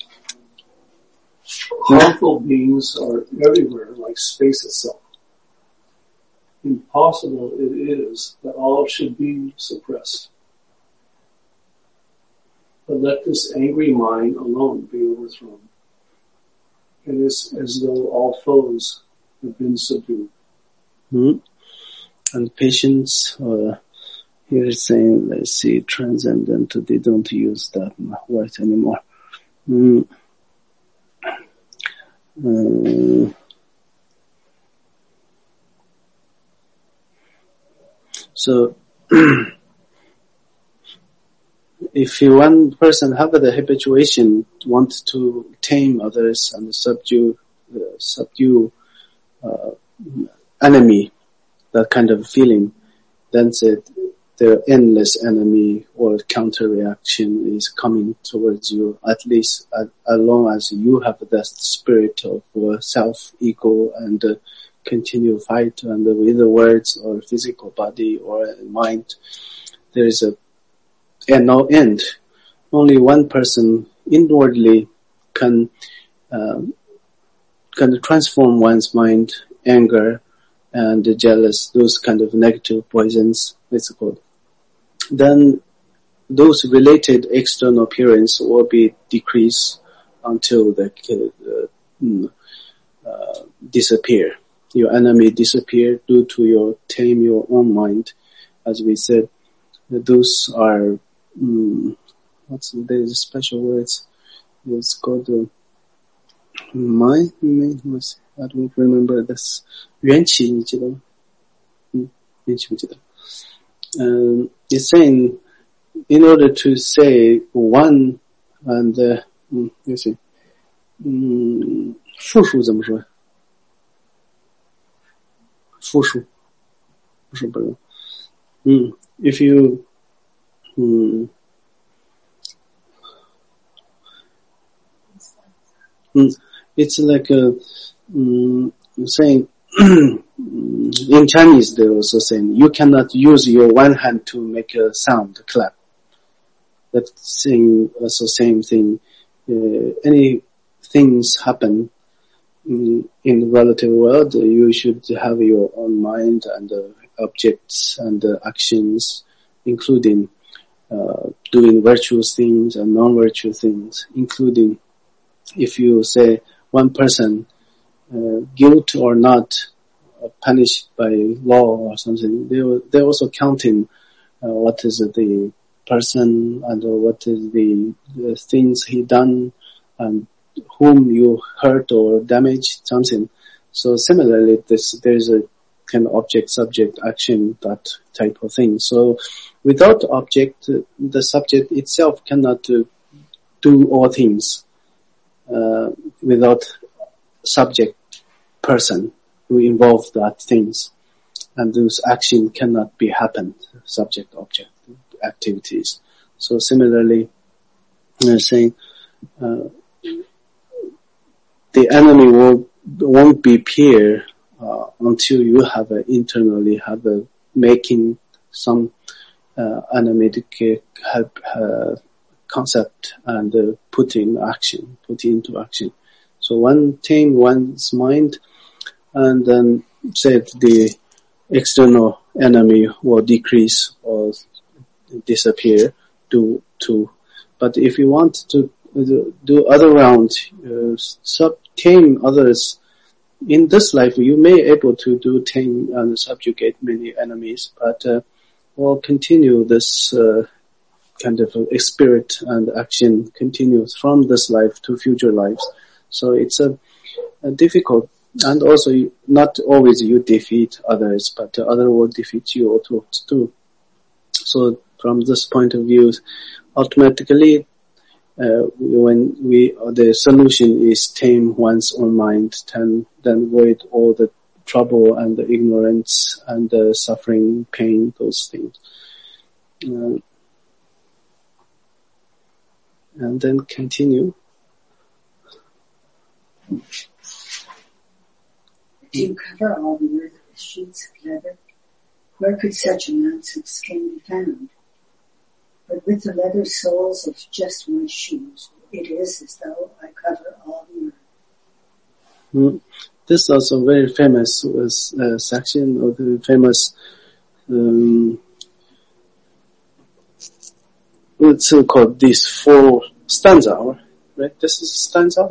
Harmful beings are everywhere like space itself. Impossible it is that all should be suppressed. But let this angry mind alone be overthrown. It is as though all foes have been subdued. And patience, here it's saying, let's see, transcendental, they don't use that word anymore. So, if one person have the habituation, want to tame others and subdue enemy, that kind of feeling, then the endless enemy or counter reaction is coming towards you, at least as long as you have that spirit of self-ego and continue fight, and with the words or physical body or mind, there is no end. Only one person inwardly can transform one's mind, anger and jealous, those kind of negative poisons, it's called. Then those related external appearance will be decreased until they disappear. Your enemy disappear due to your tame your own mind. As we said, those are there's special words. It's called I don't remember this. 缘起你记得吗？缘起不记得。It's saying, in order to say one and you see, 复数怎么说？复数不是if you it's like saying in Chinese they're also saying you cannot use your one hand to make a sound, clap. That's saying also same thing. Any things happen in the relative world, you should have your own mind and objects and actions, including doing virtuous things and non-virtuous things, including if you say one person guilt or not punished by law or something, they're also counting what is the person and what is the things he done and whom you hurt or damaged something. So similarly, there's a kind of object, subject, action, that type of thing. So without object, the subject itself cannot do all things. Without subject person who involve that things, and those action cannot be happened. Subject object activities. So similarly, saying the enemy won't be appear until you have internally have making some animatic concept and put into action. So one tame one's mind, and then said the external enemy will decrease or disappear but if you want to do other round, tame others in this life, you may able to do tame and subjugate many enemies, but will continue this kind of spirit and action continues from this life to future lives. So it's a difficult, and also not always you defeat others, but other will defeat you too. So from this point of view, automatically, when the solution is tame one's own mind, then avoid all the trouble and the ignorance and the suffering, pain, those things. And then continue. If you cover all the earth with sheets of leather, where could such amounts of skin be found? But with the leather soles of just my shoes, it is as though I cover all the earth. This is also very famous section of the famous what's called these 4 stanza, right? This is a stanza.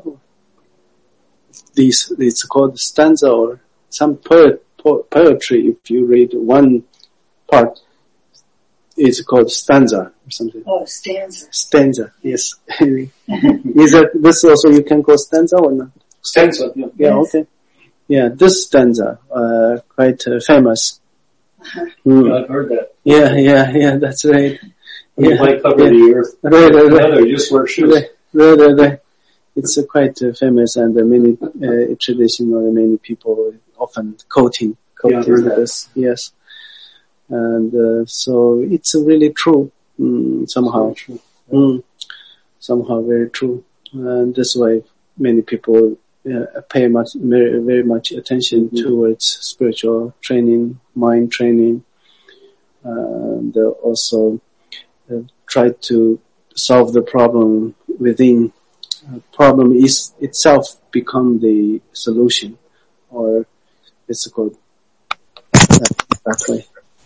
It's called stanza or some poetry. If you read one part, it's called stanza or something. Oh, stanza. Stanza, yes. Is that this also you can call stanza or not? Stanza, yeah. Yeah, Yes. okay. Yeah, this stanza, quite famous. Yeah, I've heard that. Yeah, that's right. You might cover the earth. Right. Leather, just wear shoes. Right. It's quite famous, and many traditional, many people often quoting this. Yes. And so it's really true, somehow. Somehow very true. And this way many people pay very much attention towards spiritual training, mind training, and also try to solve the problem within. Problem is itself become the solution, or it's called that way.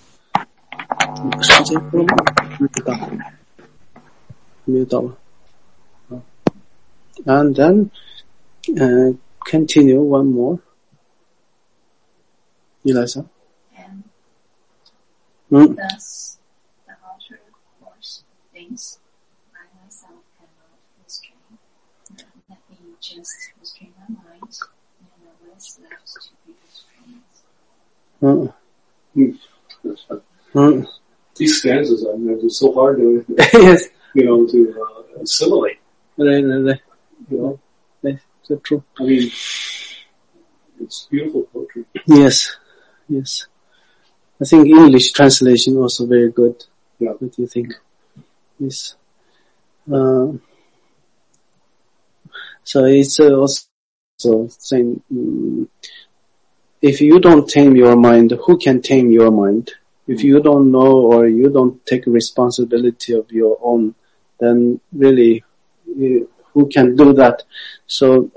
And then continue one more. Eliza? Thus, the outer course of things, I myself cannot restrain. Nothing just restrain my mind, and the rest left to be restrained. These stanzas, I mean, it's so hard to, Yes. to assimilate. Right. That's true. I mean, it's beautiful poetry. Yes. I think English translation also very good. Yeah. What do you think? Yes. So it's also saying, if you don't tame your mind, who can tame your mind? If you don't know or you don't take responsibility of your own, then really, who can do that? So,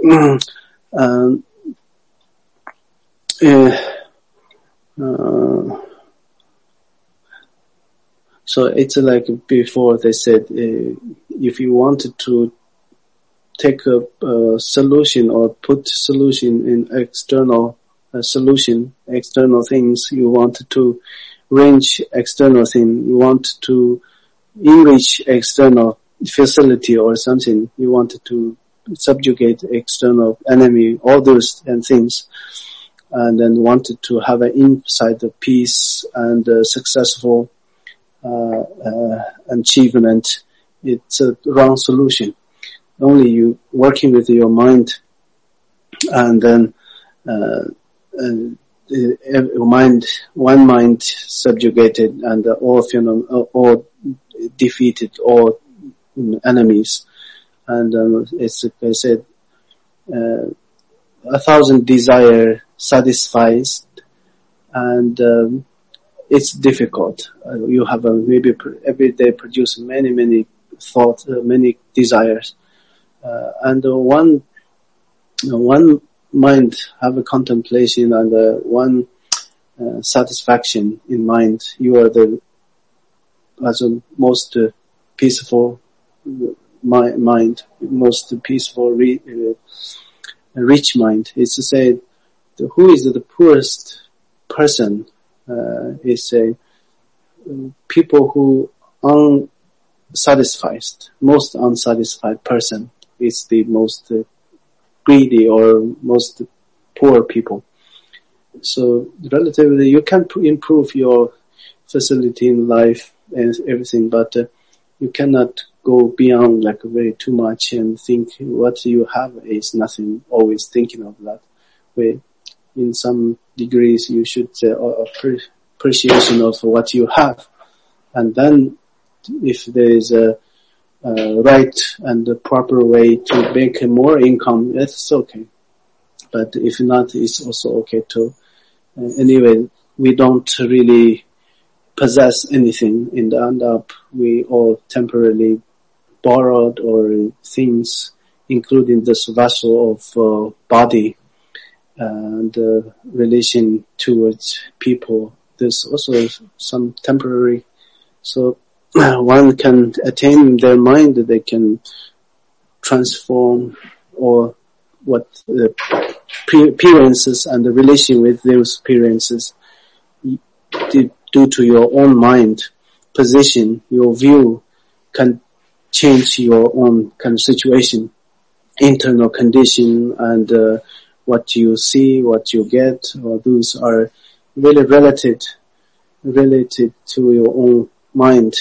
so it's like before they said, if you wanted to take a solution or put solution in external external things, you wanted to range external thing, you want to enrich external facility or something, you wanted to subjugate external enemy, all those and things. and then wanted to have an inside of peace and successful achievement, it's a wrong solution. Only you working with your mind, and then one mind subjugated, and all phenomena, all defeated, all enemies. And it's like I said, 1,000 desire satisfies, and it's difficult. You have maybe every day produce many thoughts, many desires, and one mind have a contemplation and one satisfaction in mind. You are the most peaceful mind, most peaceful rich mind. It's to say, who is the poorest person? Is people who unsatisfied, most unsatisfied person is the most greedy or most poor people. So relatively, you can improve your facility in life and everything, but you cannot go beyond like very too much and think what you have is nothing. Always thinking of that way. In some degrees, you should appreciation of what you have, and then if there is a right and the proper way to make more income, it's okay. But if not, it's also okay too. Anyway, we don't really possess anything. In the end up, we all temporarily borrowed or things, including this vessel of body and relation towards people. There's also some temporary. So one can attain their mind, they can transform or what the appearances and the relation with those appearances due to your own mind position, your view can change your own kind of situation, internal condition, and what you see, what you get, or those are really related to your own mind.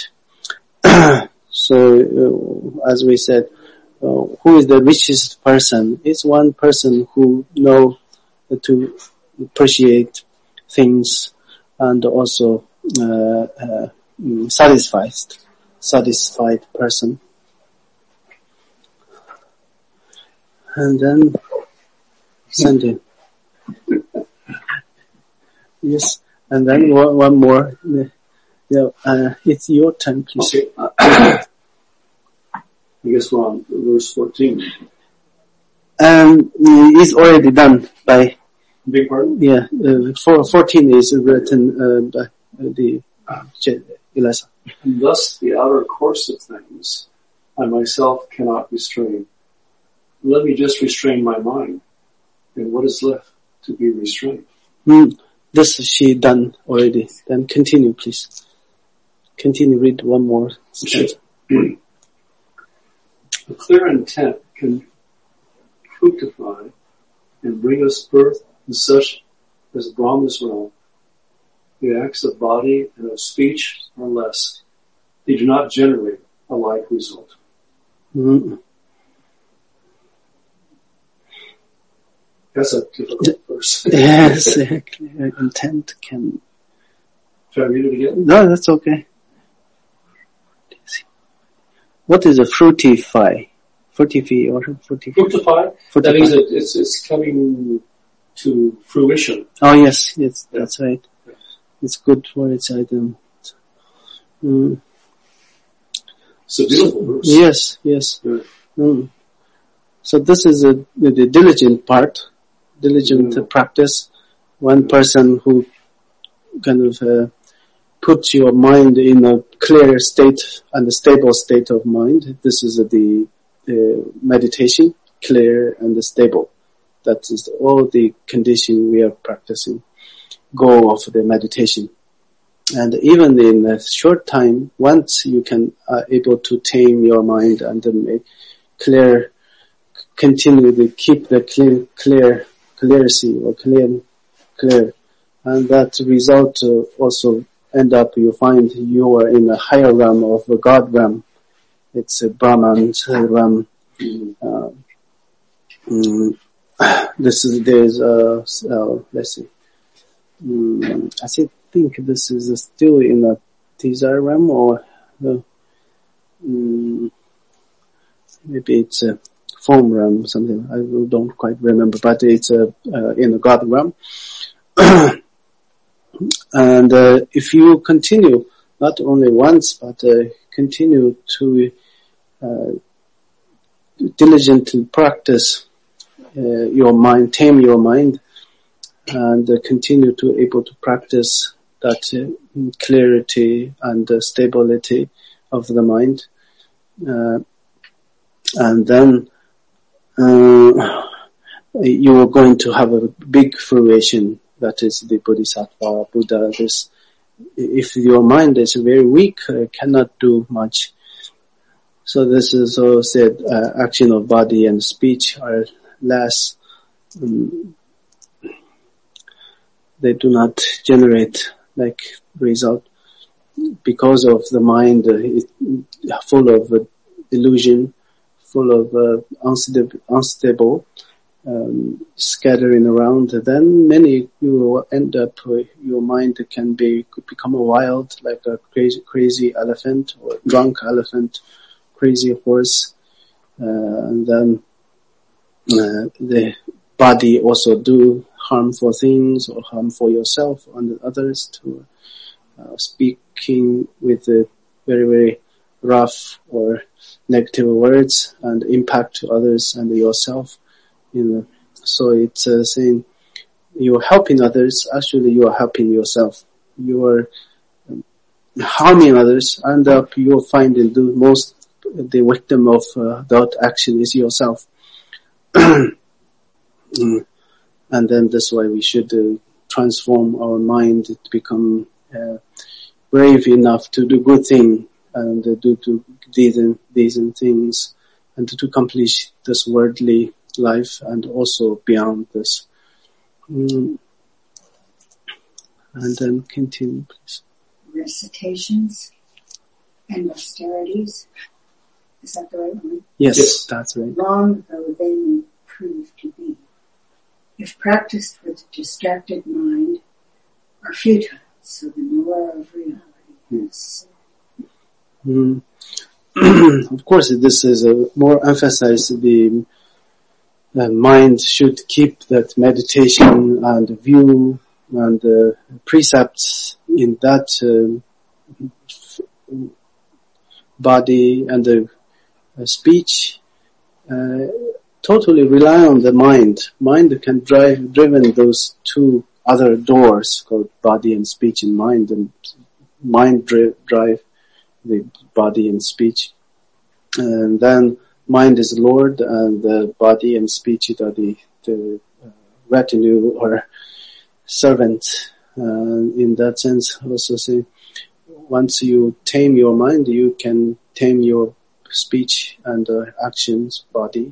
So, as we said, who is the richest person? It's one person who knows to appreciate things and also satisfied person. And then Sandy. Yes, and then one more. Yeah, it's your turn, please. Okay. I guess we're on verse 14. It's already done by. Big pardon? Yeah, 14 is written by the Elisa. And thus the outer course of things I myself cannot restrain. Let me just restrain my mind. And what is left to be restrained? This she done already. Then continue, please. Continue, read one more. A clear intent can fructify and bring us birth in such as Brahma's realm. The acts of body and of speech are less. They do not generate a like result. That's a difficult verse. Yes, clear intent can. Should I read it again? No, that's okay. What is a fructify? Fructify or fructify? Fructify? That means that it's coming to fruition. Oh yes, that's right. Yeah. It's good for its item. It's a beautiful verse. Yes. Yeah. So this is the diligent part, practice. One person who kind of puts your mind in a clear state and a stable state of mind. This is the meditation, clear and stable. That is all the condition we are practicing, goal of the meditation. And even in a short time, once you can able to tame your mind and make clear, continue to keep the clarity or clear clear. And that result also end up, you find you are in a higher realm of the God realm. It's a Brahman realm. Let's see. I think this is still in a desire realm, or maybe it's a form realm, something. I don't quite remember, but it's in the God realm. And if you continue, not only once, but continue to diligently practice your mind, tame your mind, and continue to able to practice that clarity and stability of the mind, and then you are going to have a big fruition. That is the Bodhisattva, Buddha. If your mind is very weak, cannot do much. So this is also said, action of body and speech are less. They do not generate like result because of the mind full of illusion, full of unstable. Scattering around, then you will end up, your mind could become a wild, like a crazy elephant, or a drunk elephant, crazy horse, and then the body also do harmful things or harm for yourself and others, to speaking with very, very rough or negative words and impact to others and yourself. So it's saying you're helping others, actually you are helping yourself. You are harming others, and you're finding the victim of that action is yourself. And then that's why we should transform our mind to become brave enough to do good thing and do decent things, and to accomplish this worldly life and also beyond this. And then continue, please. Recitations and austerities. Is that the right one? Yes, that's right. Long though they may prove to be, if practiced with distracted mind, are futile, so the knower of reality is. Of course, this is more emphasized. The mind should keep that meditation and view and precepts in that body and the speech. Totally rely on the mind. Mind can driven those two other doors called body and speech and mind, and mind drive the body and speech. And then mind is Lord, and the body and speech are the retinue or servant. In that sense, also say, once you tame your mind, you can tame your speech and actions, body.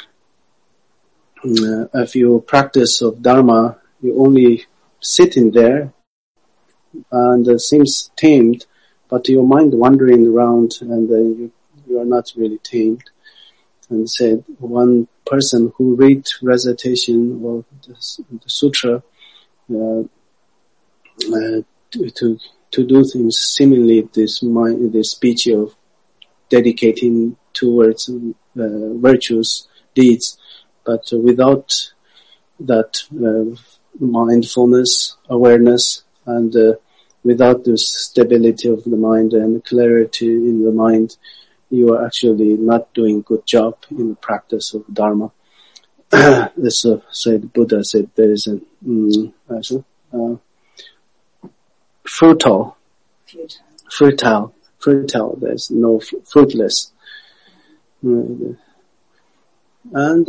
If you practice of Dharma, you only sitting there, and it seems tamed, but your mind wandering around, and you are not really tamed. And said one person who read recitation of the sutra to do things similarly, this speech of dedicating towards virtuous deeds, but without that mindfulness, awareness, and without the stability of the mind and clarity in the mind, you are actually not doing good job in the practice of Dharma. This said Buddha said there is a futile. There's no fruitless. And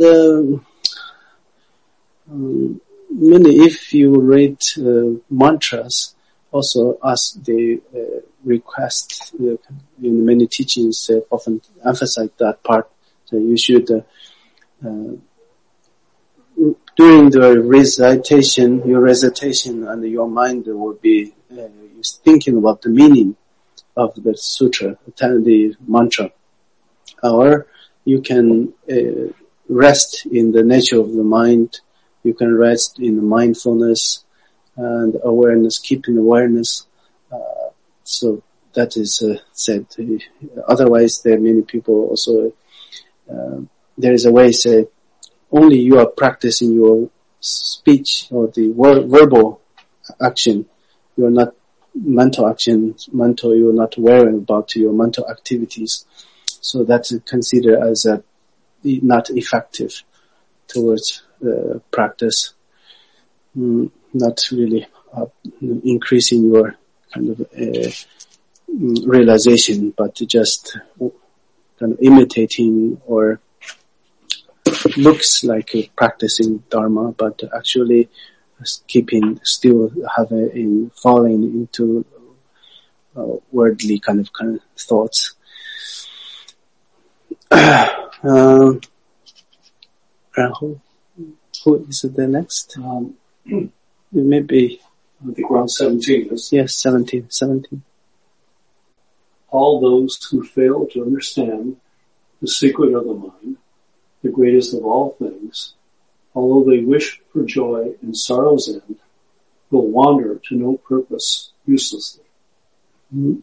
if you read mantras, also ask the request in many teachings often emphasize that part. So you should during the recitation, and your mind will be thinking about the meaning of the sutra, the mantra. Or you can rest in the nature of the mind. You can rest in the mindfulness and awareness, keeping awareness. So that is said. Otherwise, there are many people also. There is a way say only you are practicing your speech or the verbal action. You are not mental action. You are not aware about your mental activities. So that's considered as not effective towards practice. Not really increasing your kind of realization, but just kind of imitating or looks like practicing Dharma, but actually falling into worldly kind of thoughts. Who is the next? Maybe. I think around 17. Yes, 17. All those who fail to understand the secret of the mind, the greatest of all things, although they wish for joy and sorrow's end, will wander to no purpose uselessly. Mm-hmm.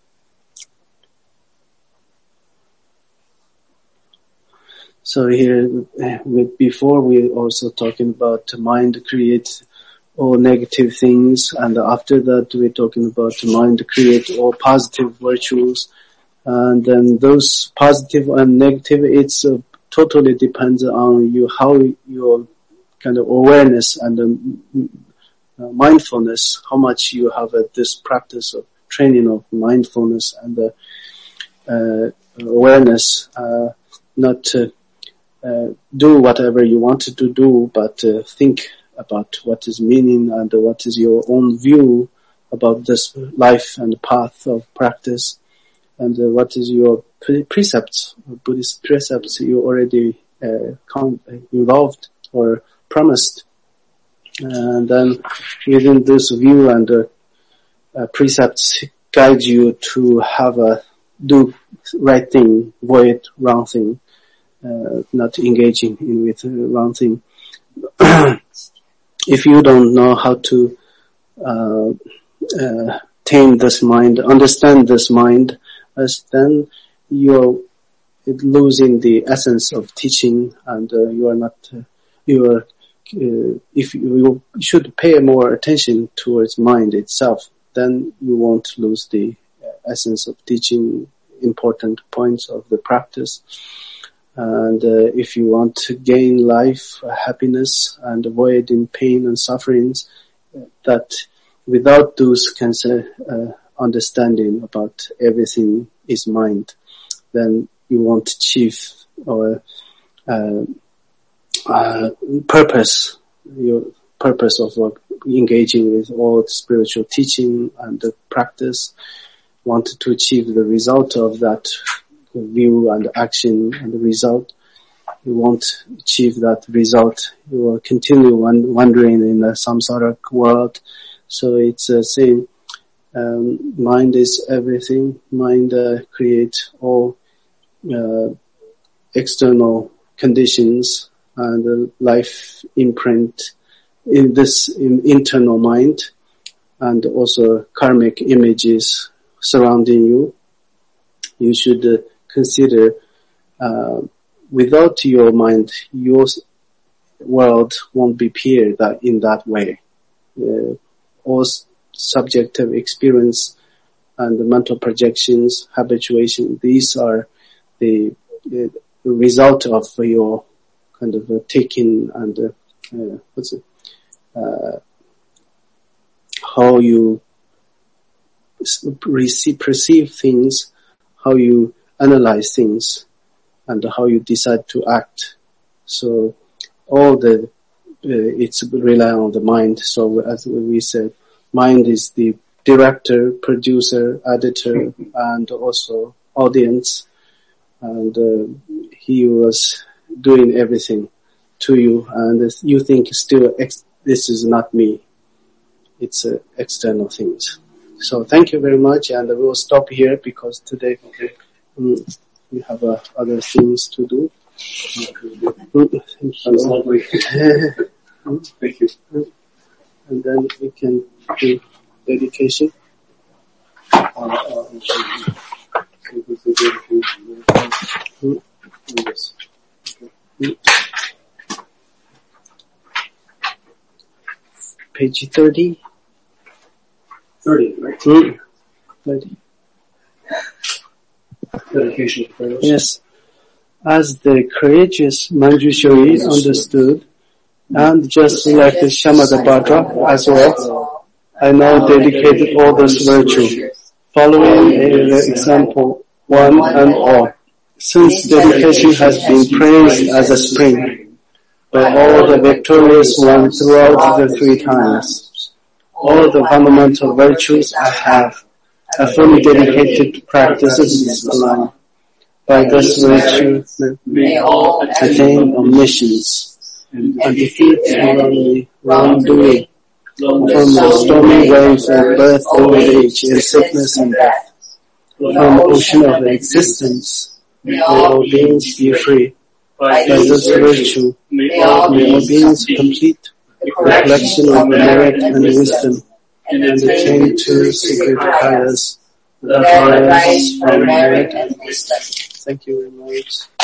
So here, before we also talking about mind create all negative things, and after that we're talking about mind create all positive virtues, and then those positive and negative, it's totally depends on you, how your kind of awareness and mindfulness, how much you have this practice of training of mindfulness and awareness, not to do whatever you wanted to do, but think about what is meaning and what is your own view about this life and path of practice, and what is your precepts, Buddhist precepts you already involved or promised. And then within this view and precepts guide you to have do right thing, avoid wrong thing, not engaging with wrong thing. If you don't know how to tame this mind, understand this mind, then you're losing the essence of teaching, and if you should pay more attention towards mind itself, then you won't lose the essence of teaching important points of the practice. And if you want to gain life, happiness, and avoiding pain and sufferings, that without those kinds of understanding about everything is mind, then you won't achieve or purpose, your purpose of engaging with all spiritual teaching and the practice, wanted to achieve the result of that view and action and the result. You won't achieve that result. You will continue wandering in the samsara world. So it's saying, mind is everything. Mind creates all external conditions and life imprint in this internal mind, and also karmic images surrounding you. You should consider, without your mind, your world won't be appear in that way. All subjective experience and the mental projections, habituation, these are the result of your kind of taking and how you perceive things, how you analyze things, and how you decide to act. So all it's rely on the mind. So as we said, mind is the director, producer, editor, and also audience. And he was doing everything. to you, and you think still this is not me. It's external things. So thank you very much, and we will stop here because today we have other things to do. Thank you. That's lovely. Thank you. And then we can do dedication. Page 30. 30, right? 30. Dedication to prayers. Yes. As the courageous Manjushri understood, and just like the Shamadabhadra as well, I now dedicated all this virtue, following the example one and all. Since dedication has been praised as a spring by all the victorious ones throughout the 3 times, all the fundamental virtues I have fully dedicated to practices alone. By this virtue, may all attain omniscience and defeat wrongdoing from the stormy waves of birth, old age, and sickness and death. From the ocean of existence, may all beings be free. By this virtue, may all beings complete the collection of merit and wisdom, and attain to secret kayas that arise from merit and wisdom. Thank you very much.